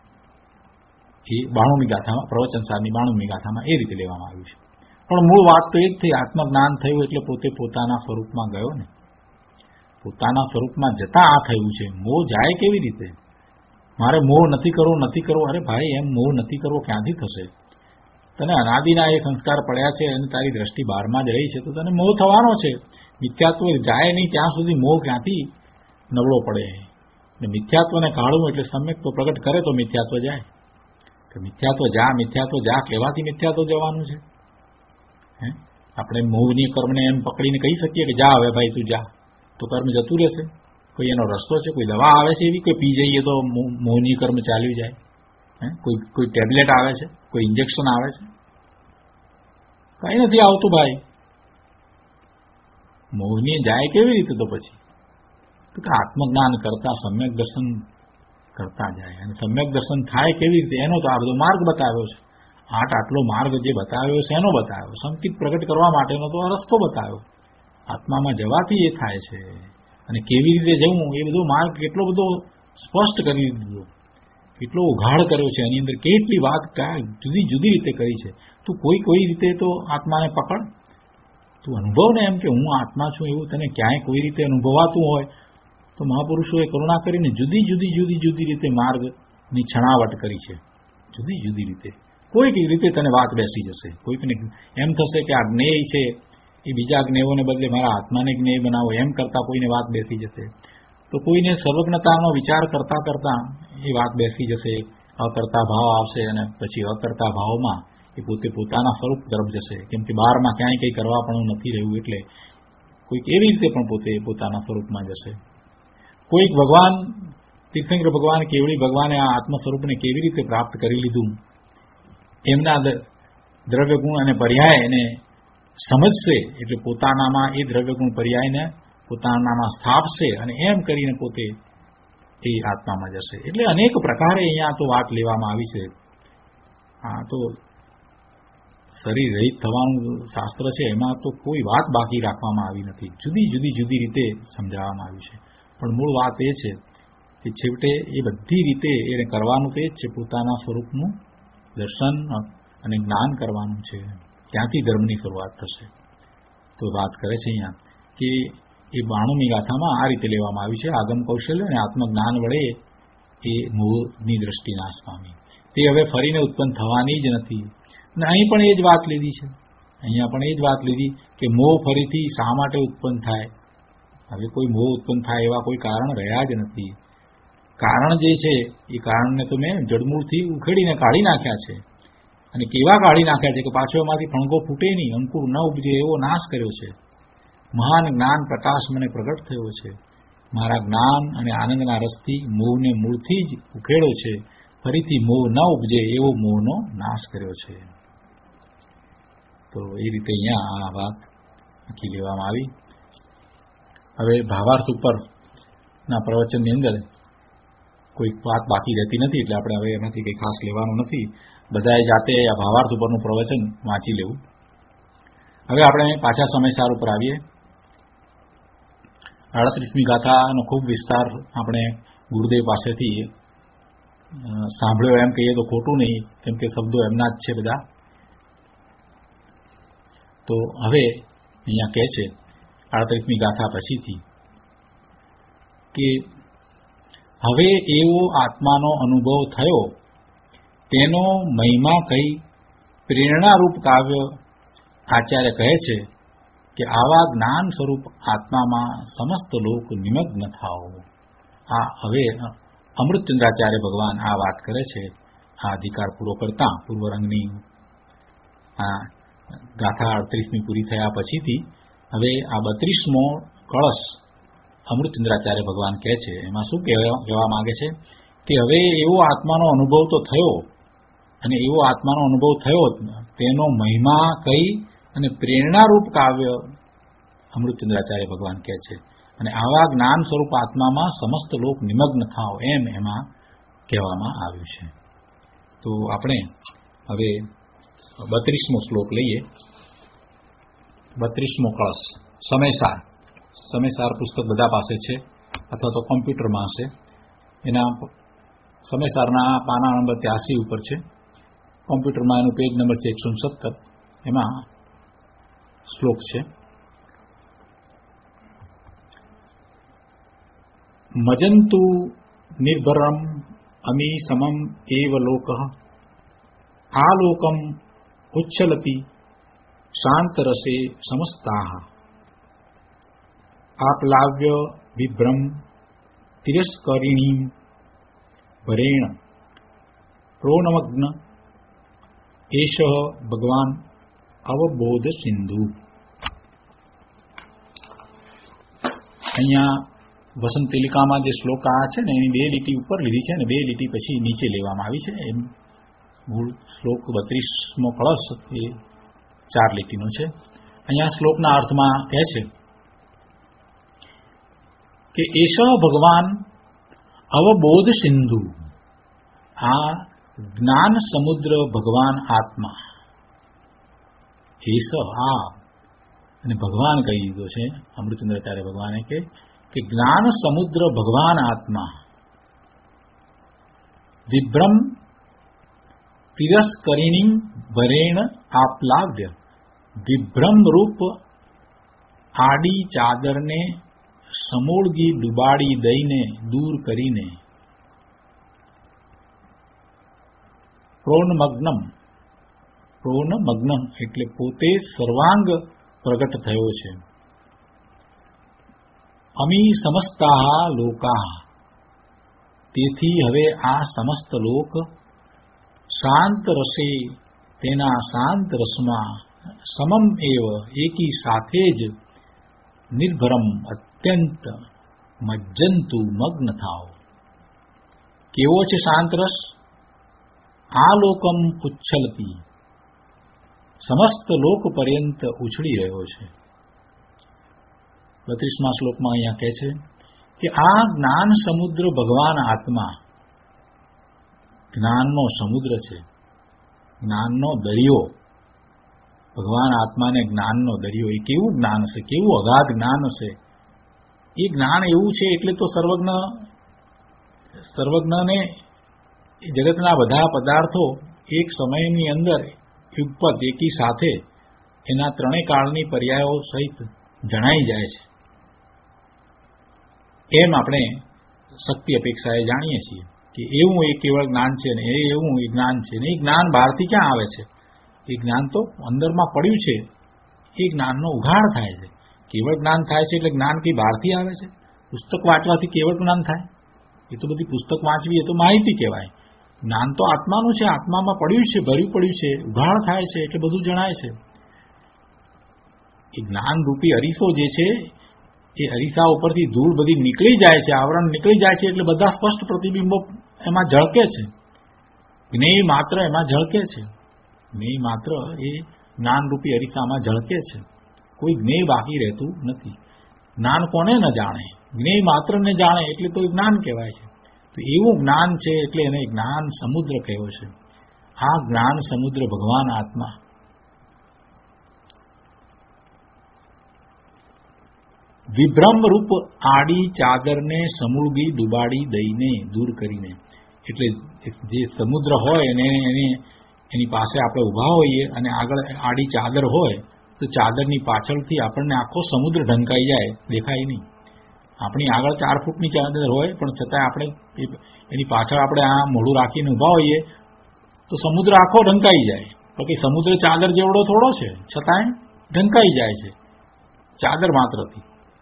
એ બાણુમી ગાથામાં, પ્રવચનસારની બાણુમી ગાથામાં એ રીતે લેવામાં આવ્યું છે. પણ મૂળ વાત તો એ જ થઈ, આત્મજ્ઞાન થયું એટલે પોતે પોતાના સ્વરૂપમાં ગયો ને. પોતાના સ્વરૂપમાં જતા આ થયું છે. મોહ જાય કેવી રીતે? મારે મોહ નથી કરવો, નથી કરવો. અરે ભાઈ, એમ મોહ નથી કરવો ક્યાંથી થશે? તને અનાદિના એ સંસ્કાર પડ્યા છે અને તારી દ્રષ્ટિ બહારમાં જ રહી છે, તો તને મોહ થવાનો છે. મિથ્યાત્વ જાય નહીં ત્યાં સુધી મોહ ક્યાંથી નબળો પડે? મિથ્યાત્વને કાઢવું એટલે સમ્યક તો પ્રગટ કરે તો મિથ્યાત્વ જાય. મિથ્યાત્વ જા, મિથ્યાત્વ જા કહેવાથી મિથ્યાત્વ જવાનું છે? હે, આપણે મોહની કર્મને એમ પકડીને કહી શકીએ કે જા હવે ભાઈ તું જા, તો કર્મ જતું રહેશે? કોઈ એનો રસ્તો છે? કોઈ દવા આવે છે એવી? કોઈ પી જઈએ તો મોહની કર્મ ચાલ્યું જાય? હે, કોઈ કોઈ ટેબ્લેટ આવે છે? કોઈ ઇન્જેક્શન આવે છે? કઈ નથી આવતું ભાઈ. મોહની જાય કેવી રીતે? તો પછી તો કે આત્મજ્ઞાન કરતા સમ્યક દર્શન કરતા જાય. અને સમ્યક દર્શન થાય કેવી રીતે? એનો તો આ બધો માર્ગ બતાવ્યો છે. આઠ આટલો માર્ગ જે બતાવ્યો છે એનો બતાવ્યો. સંકિત પ્રગટ કરવા માટેનો તો આ રસ્તો બતાવ્યો. આત્મામાં જવાથી એ થાય છે. અને કેવી રીતે જવું એ બધો માર્ગ કેટલો બધો સ્પષ્ટ કરી દીધો, કેટલો ઉઘાડ કર્યો છે. એની અંદર કેટલી વાત જુદી જુદી રીતે કરી છે. તું કોઈ કોઈ રીતે તો આત્માને પકડ, તું અનુભવ ને એમ કે હું આત્મા છું એવું તને ક્યાંય કોઈ રીતે અનુભવાતું હોય તો મહાપુરુષોએ કરુણા કરીને જુદી જુદી જુદી જુદી રીતે માર્ગની છણાવટ કરી છે. જુદી જુદી રીતે કોઈક રીતે તને વાત બેસી જશે. કોઈકને એમ થશે કે આ જ્ઞેય છે એ બીજા જ્ઞેયોને બદલે મારા આત્માને જ્ઞેય બનાવો, એમ કરતા કોઈને વાત બેસી જશે. તો કોઈને સર્વજ્ઞતાનો વિચાર કરતા કરતા એ વાત બેસી જશે. અકર્તા ભાવ આવશે અને પછી અકર્તા ભાવમાં એ પોતે પોતાના સ્વરૂપ તરફ જશે. કેમ કે બહારમાં ક્યાંય કંઈ કરવા પણ નથી રહ્યું, એટલે કોઈક એવી રીતે પણ પોતે પોતાના સ્વરૂપમાં જશે. કોઈક ભગવાન તીર્થંકર ભગવાન, કેવળી ભગવાને આ આત્મ સ્વરૂપને કેવી રીતે પ્રાપ્ત કરી લીધું એમના દ્રવ્ય ગુણ અને પર્યાય એને સમજશે, એટલે પોતાનામાં એ દ્રવ્ય ગુણ પર્યાયને પોતાનામાં સ્થાપશે અને એમ કરીને પોતે એ આત્મામાં જશે. એટલે અનેક પ્રકારે અહીંયા તો વાત લેવામાં આવી છે. હા, તો શરીર રહિત થવાનું શાસ્ત્ર છે, એમાં તો કોઈ વાત બાકી રાખવામાં આવી નથી. જુદી જુદી જુદી રીતે સમજાવવામાં આવ્યું છે. પણ મૂળ વાત એ છે કે છેવટે એ બધી રીતે એને કરવાનું તે જ છે. પોતાના સ્વરૂપનું દર્શન અને જ્ઞાન કરવાનું છે. ત્યાંથી ધર્મની શરૂઆત થશે. તો વાત કરે છે અહીંયા કે એ બાણુમી ગાથામાં આ રીતે લેવામાં આવી છે. આગમ કૌશલ્ય અને આત્મજ્ઞાન વડે એ મોહની દ્રષ્ટિ નાશ પામી. તે હવે ફરીને ઉત્પન્ન થવાની જ નથી. અને અહીં પણ એ જ વાત લીધી છે. અહીંયા પણ એ જ વાત લીધી કે મોહ ફરીથી શા માટે ઉત્પન્ન થાય? હવે કોઈ મોહ ઉત્પન્ન થાય એવા કોઈ કારણ રહ્યા જ નથી. કારણ જે છે એ કારણને તો મેં જડમૂળથી ઉખેડીને કાઢી નાખ્યા છે. અને કેવા કાઢી નાખ્યા છે કે પાછો એમાંથી ફણગો ફૂટે નહીં, અંકુર ન ઉપજે એવો નાશ કર્યો છે. મહાન જ્ઞાન પ્રકાશ મને પ્રગટ થયો છે. મારા જ્ઞાન અને આનંદના રસથી મોહને મૂળથી જ ઉખેડ્યો છે. ફરીથી મોહ ન ઉપજે એવો મોહનો નાશ કર્યો છે. તો એ રીતે અહીંયા આ વાત આખી લેવામાં આવી. હવે ભાવાર્થ ઉપરના પ્રવચનની અંદર કોઈ વાત બાકી રહેતી નથી, એટલે આપણે હવે એમાંથી કંઈ ખાસ લેવાનું નથી. બધાએ જાતે આ ભાવાર્થ ઉપરનું પ્રવચન વાંચી લેવું. હવે આપણે પાછા સમયસાર ઉપર આવીએ. આડત્રીસમી ગાથાનો ખૂબ વિસ્તાર આપણે ગુરુદેવ પાસેથી સાંભળ્યો એમ કહીએ તો ખોટું નહીં, કેમ કે શબ્દો એમના જ છે બધા. તો હવે અહીંયા કહે છે આડત્રીસમી ગાથા પછીથી કે હવે એવો આત્માનો અનુભવ થયો તેનો મહિમા કહી પ્રેરણારૂપ કાવ્ય આચાર્ય કહે છે કે આવા જ્ઞાન સ્વરૂપ આત્મામાં સમસ્ત લોક નિમગ્ન થાઓ. આ હવે અમૃતચંદ્રાચાર્ય ભગવાન આ વાત કરે છે. આ અધિકાર પૂરો કરતા પૂર્વરંગની આ ગાથા અડત્રીસમી પૂરી થયા પછીથી હવે આ બત્રીસમો કળશ અમૃતચંદ્રાચાર્ય ભગવાન કહે છે. એમાં શું કહેવા માંગે છે કે હવે એવો આત્માનો અનુભવ તો થયો, અને એવો આત્માનો અનુભવ થયો તેનો મહિમા કઈ અને પ્રેરણારૂપ કાવ્ય અમૃતચંદ્રાચાર્ય ભગવાન કહે છે. અને આવા જ્ઞાન સ્વરૂપ આત્મામાં સમસ્ત લોક નિમગ્ન થાવ એમ એમાં કહેવામાં આવ્યું છે. તો આપણે હવે બત્રીસમો શ્લોક લઈએ. બત્રીસમો કળશ સમયસાર. સમયસાર પુસ્તક બધા પાસે છે અથવા તો કોમ્પ્યુટરમાં હશે. એના સમયસારના પાના નંબર ત્યાસી ઉપર છે. કોમ્પ્યુટરમાં એનું પેજ નંબર છે એકસો સત્તર. એમાં શ્લોક છે મજંતુ નિર્ભરમ અમી સમમ એવ લોક આલોકમ ઉચ્છલતી શાંતરસે સમસ્તા આપ્લાવ્ય વિભ્રમ તિરસ્કરિણીમ ભરેણ પ્રોનમગ્ન એષ ભગવાન અવબોધ સિંધુ. અહીંયા વસંત તિલિકામાં જે શ્લોક આ છે ને એની બે લીટી ઉપર લીધી છે અને બે લીટી પછી નીચે લેવામાં આવી છે. એમ મૂળ શ્લોક બત્રીસમો કળશ એ ચાર લીટીનો છે. અહીંયા શ્લોકના અર્થમાં કહે છે કે એષ ભગવાન અવબોધ સિંધુ. આ જ્ઞાન સમુદ્ર ભગવાન આત્મા. એષ આ અને ભગવાન કહી દીધો છે અમૃતચંદ્રાચાર્ય ભગવાને કે કે જ્ઞાન સમુદ્ર ભગવાન આત્મા વિભ્રમ તિરસ્કરિણી ભરેણ આપ્લાવ્ય. વિભ્રમ રૂપ આડી ચાદરને સમૂળગી ડુબાડી દઈને દૂર કરીને પ્રોન્મગ્નમ. પ્રોન્મગ્નમ એટલે પોતે સર્વાંગ પ્રગટ થયો છે. અમી સમસ્તા લોકા. તેથી હવે આ સમસ્ત લોક શાંત રસે તેના શાંત રસમાં સમમ એવ એકી સાથે જ નિર્ભરમ અત્યંત મજ્જંતુ મગ્ન થાવ. કેવો છે શાંત રસ? આલોકમ ઉચ્છલતી. સમસ્ત લોક પર્યંત ઉછળી રહ્યો છે. બત્રીસમા શ્લોકમાં અહીંયા કહે છે કે આ જ્ઞાન સમુદ્ર ભગવાન આત્મા જ્ઞાનનો સમુદ્ર છે, જ્ઞાનનો દરિયો. ભગવાન આત્માને જ્ઞાનનો દરિયો. એ કેવું જ્ઞાન હશે, કેવું અગાધ જ્ઞાન હશે. એ જ્ઞાન એવું છે એટલે તો સર્વજ્ઞ સર્વજ્ઞને જગતના બધા પદાર્થો એક સમયની અંદર યુગપત એકી સાથે એના ત્રણેય કાળની પર્યાયો સહિત જણાઈ જાય છે. એમ આપણે શક્તિ અપેક્ષાએ જાણીએ છીએ કે એવું એ કેવળ જ્ઞાન છે ને એ એવું એ જ્ઞાન છે ને. એ જ્ઞાન બહારથી ક્યાં આવે છે? એ જ્ઞાન તો અંદરમાં પડ્યું છે. એ જ્ઞાનનો ઉઘાડ થાય છે. કેવળ જ્ઞાન થાય છે એટલે જ્ઞાન કંઈ બહારથી આવે છે? પુસ્તક વાંચવાથી કેવળ જ્ઞાન થાય? એ તો બધી પુસ્તક વાંચવી એ તો માહિતી કહેવાય. જ્ઞાન તો આત્માનું છે, આત્મામાં પડ્યું છે, ભર્યું પડ્યું છે, ઉઘાડ થાય છે એટલે બધું જણાય છે. એ જ્ઞાન રૂપી અરીસો જે છે એ અરીસા ઉપરથી ધૂળ બધી નીકળી જાય છે, આવરણ નીકળી જાય છે એટલે બધા સ્પષ્ટ પ્રતિબિંબો એમાં ઝળકે છે. જ્ઞેય માત્ર એમાં ઝળકે છે. જ્ઞેય માત્ર એ જ્ઞાનરૂપી અરીસામાં ઝળકે છે. કોઈ જ્ઞેય બાકી રહેતું નથી. જ્ઞાન કોને ન જાણે? જ્ઞેય માત્રને જાણે એટલે તો જ્ઞાન કહેવાય છે. તો એવું જ્ઞાન છે એટલે એને જ્ઞાન સમુદ્ર કહ્યો છે. આ જ્ઞાન સમુદ્ર ભગવાન આત્મા વિભ્રમ રૂપ આડી ચાદરને સમૂળગી ડુબાડી દઈને દૂર કરીને, એટલે જે સમુદ્ર હોય એને એને એની પાસે આપણે ઊભા હોઈએ અને આગળ આડી ચાદર હોય તો ચાદરની પાછળથી આપણને આખો સમુદ્ર ઢંકાઈ જાય, દેખાય નહીં. આપણી આગળ ચાર ફૂટની ચાદર હોય પણ છતાં આપણે એની પાછળ આપણે આ મોઢું રાખીને ઊભા હોઈએ તો સમુદ્ર આખો ઢંકાઈ જાય. બાકી સમુદ્ર ચાદર જેવડો થોડો છે, છતાંય ઢંકાઈ જાય છે ચાદર માત્રથી.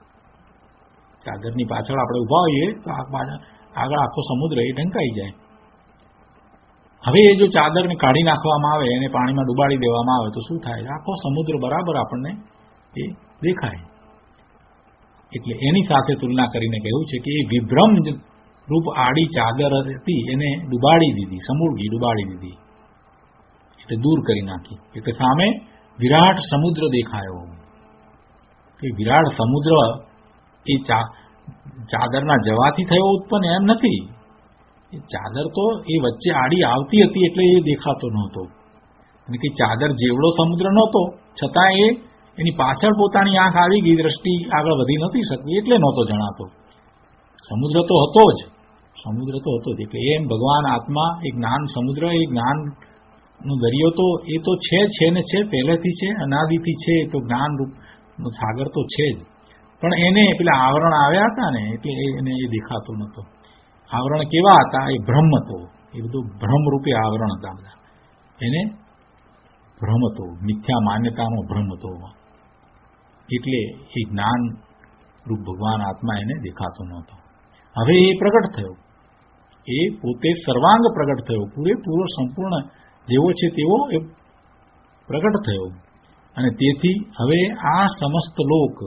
ચાદરની પાછળ આપણે ઊભા હોઈએ તો આગળ આખો સમુદ્ર એ ઢંકાઈ જાય. હવે એ જો ચાદરને કાઢી નાખવામાં આવે, એને પાણીમાં ડુબાડી દેવામાં આવે તો શું થાય? આખો સમુદ્ર બરાબર આપણને એ દેખાય. એટલે એની સાથે તુલના કરીને કહ્યું છે કે એ વિભ્રમ રૂપ આડી ચાદર હતી એને ડુબાડી દીધી, સમૂળગી ડુબાડી દીધી, એટલે દૂર કરી નાખી. એટલે સામે વિરાટ સમુદ્ર દેખાયો. કે વિરાટ સમુદ્ર એ ચાદરના જવાથી થયો ઉત્પન્ન એમ નથી. એ ચાદર તો એ વચ્ચે આડી આવતી હતી એટલે એ દેખાતો નહોતો. અને કે ચાદર જેવડો સમુદ્ર નહોતો છતાં એ એની પાછળ પોતાની આંખ આવી ગઈ, દ્રષ્ટિ આગળ વધી નથી શકતી એટલે નહોતો જણાતો. સમુદ્ર તો હતો જ, સમુદ્ર તો હતો જ. એટલે એમ ભગવાન આત્મા એ જ્ઞાન સમુદ્ર, એ જ્ઞાનનો દરિયો તો એ તો છે છે ને છે, પહેલેથી છે, અનાદિથી છે. તો જ્ઞાન રૂપનો સાગર તો છે જ, પણ એને પેલા આવરણ આવ્યા હતા ને એટલે એને એ દેખાતો નહોતો. આવરણ કેવા હતા? એ ભ્રમ હતો. એ બધું ભ્રમરૂપે આવરણ હતા બધા. એને ભ્રમ હતો, મિથ્યા માન્યતાનો ભ્રમ હતો. એટલે એ જ્ઞાન રૂપ ભગવાન આત્મા એને દેખાતો નહોતો. હવે એ પ્રગટ થયો, એ પોતે સર્વાંગ પ્રગટ થયો, પૂરેપૂરો સંપૂર્ણ જેવો છે તેવો એ પ્રગટ થયો. અને તેથી હવે આ સમસ્ત લોક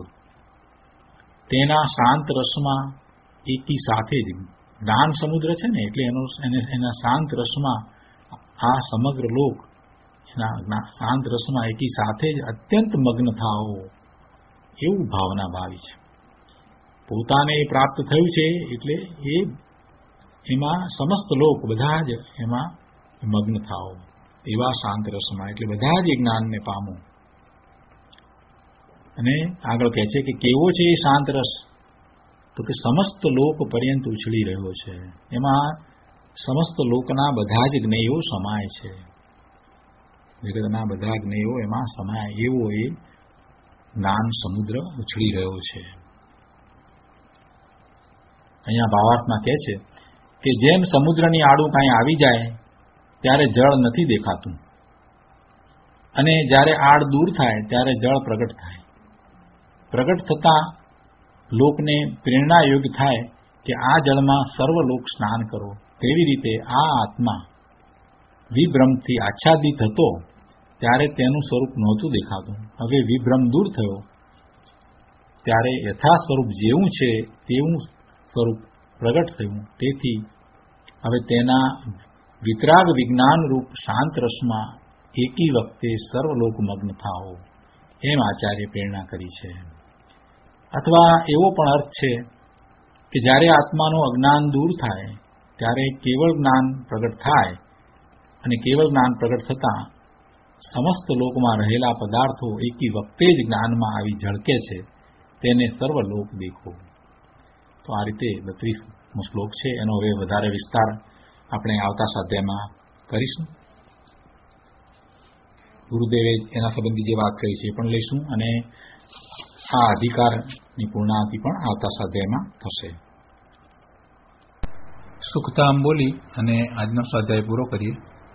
તેના શાંત રસમાં એકી સાથે જ, જ્ઞાન સમુદ્ર છે ને એટલે એનો એના શાંત રસમાં આ સમગ્ર લોક એના શાંત રસમાં એકી સાથે જ અત્યંત મગ્ન થાઓ એવું ભાવના ભાવી છે. પોતાને એ પ્રાપ્ત થયું છે એટલે એ એમાં સમસ્ત લોક બધા જ એમાં મગ્ન થાઓ એવા શાંત રસમાં, એટલે બધા જ એ જ્ઞાનને પામો. અને આગળ કહે છે કે કેવો છે એ શાંત રસ? તો કે સમસ્ત લોક પર્યંત ઉછળી રહ્યો છે. એમાં સમસ્ત લોકના બધા જ જ્ઞેયો સમાય છે. જગતના બધા જ્ઞેયો એમાં સમાય એવો એ જ્ઞાન સમુદ્ર ઉછળી રહ્યો છે. અહીંયા ભાવાર્થમાં કહે છે કે જેમ સમુદ્રની આડું કાંઈ આવી જાય ત્યારે જળ નથી દેખાતું, અને જ્યારે આડ દૂર થાય ત્યારે જળ પ્રગટ થાય. પ્રગટ થતાં લોકને પ્રેરણા યોગ્ય થાય કે આ જળમાં સર્વ લોક સ્નાન કરો. તેવી રીતે આ આત્મા વિભ્રમથી આચ્છાદિત હતો ત્યારે તેનું સ્વરૂપ નહોતું દેખાતું. હવે વિભ્રમ દૂર થયો ત્યારે યથા સ્વરૂપ જેવું છે તેવું સ્વરૂપ પ્રગટ થયું. તેથી હવે તેના વિતરાગ વિજ્ઞાન રૂપ શાંત રસમાં એકી વખતે સર્વલોક મગ્ન થાઓ એમ આચાર્ય પ્રેરણા કરી છે. અથવા એવો પણ અર્થ છે કે જ્યારે આત્માનું અજ્ઞાન દૂર થાય ત્યારે કેવળ જ્ઞાન પ્રગટ થાય, અને કેવળ જ્ઞાન પ્રગટ થતાં સમસ્ત લોકમાં રહેલા પદાર્થો એકી વખતે જ જ્ઞાનમાં આવી ઝળકે છે, તેને સર્વલોક દેખો. તો આ રીતે બત્રીસમો શ્લોક છે. એનો હવે વધારે વિસ્તાર આપણે આવતા સ્વાધ્યાયમાં કરીશું. ગુરુદેવે એના સંબંધી જે વાત કરી છે એ પણ લઈશું, અને આ અધિકારની પૂર્ણાહુતિ પણ આવતા સ્વાધ્યાયમાં થશે. સુખતામ બોલી અને આજનો સ્વાધ્યાય પૂરો કરીએ.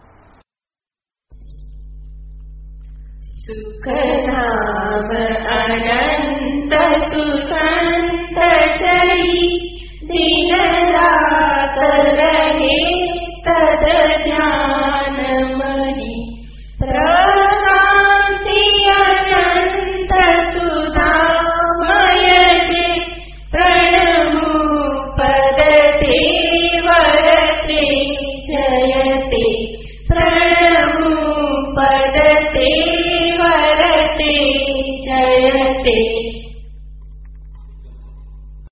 સુખધામ અનંત સુસંત ચરી દિન રાત રહે તદ ધ્યાન મહી પ્રશાંતિ અનંત સુધામય જે પ્રણમુ પદ તે વરતે જયતે પ્રણમુ પદ તે રે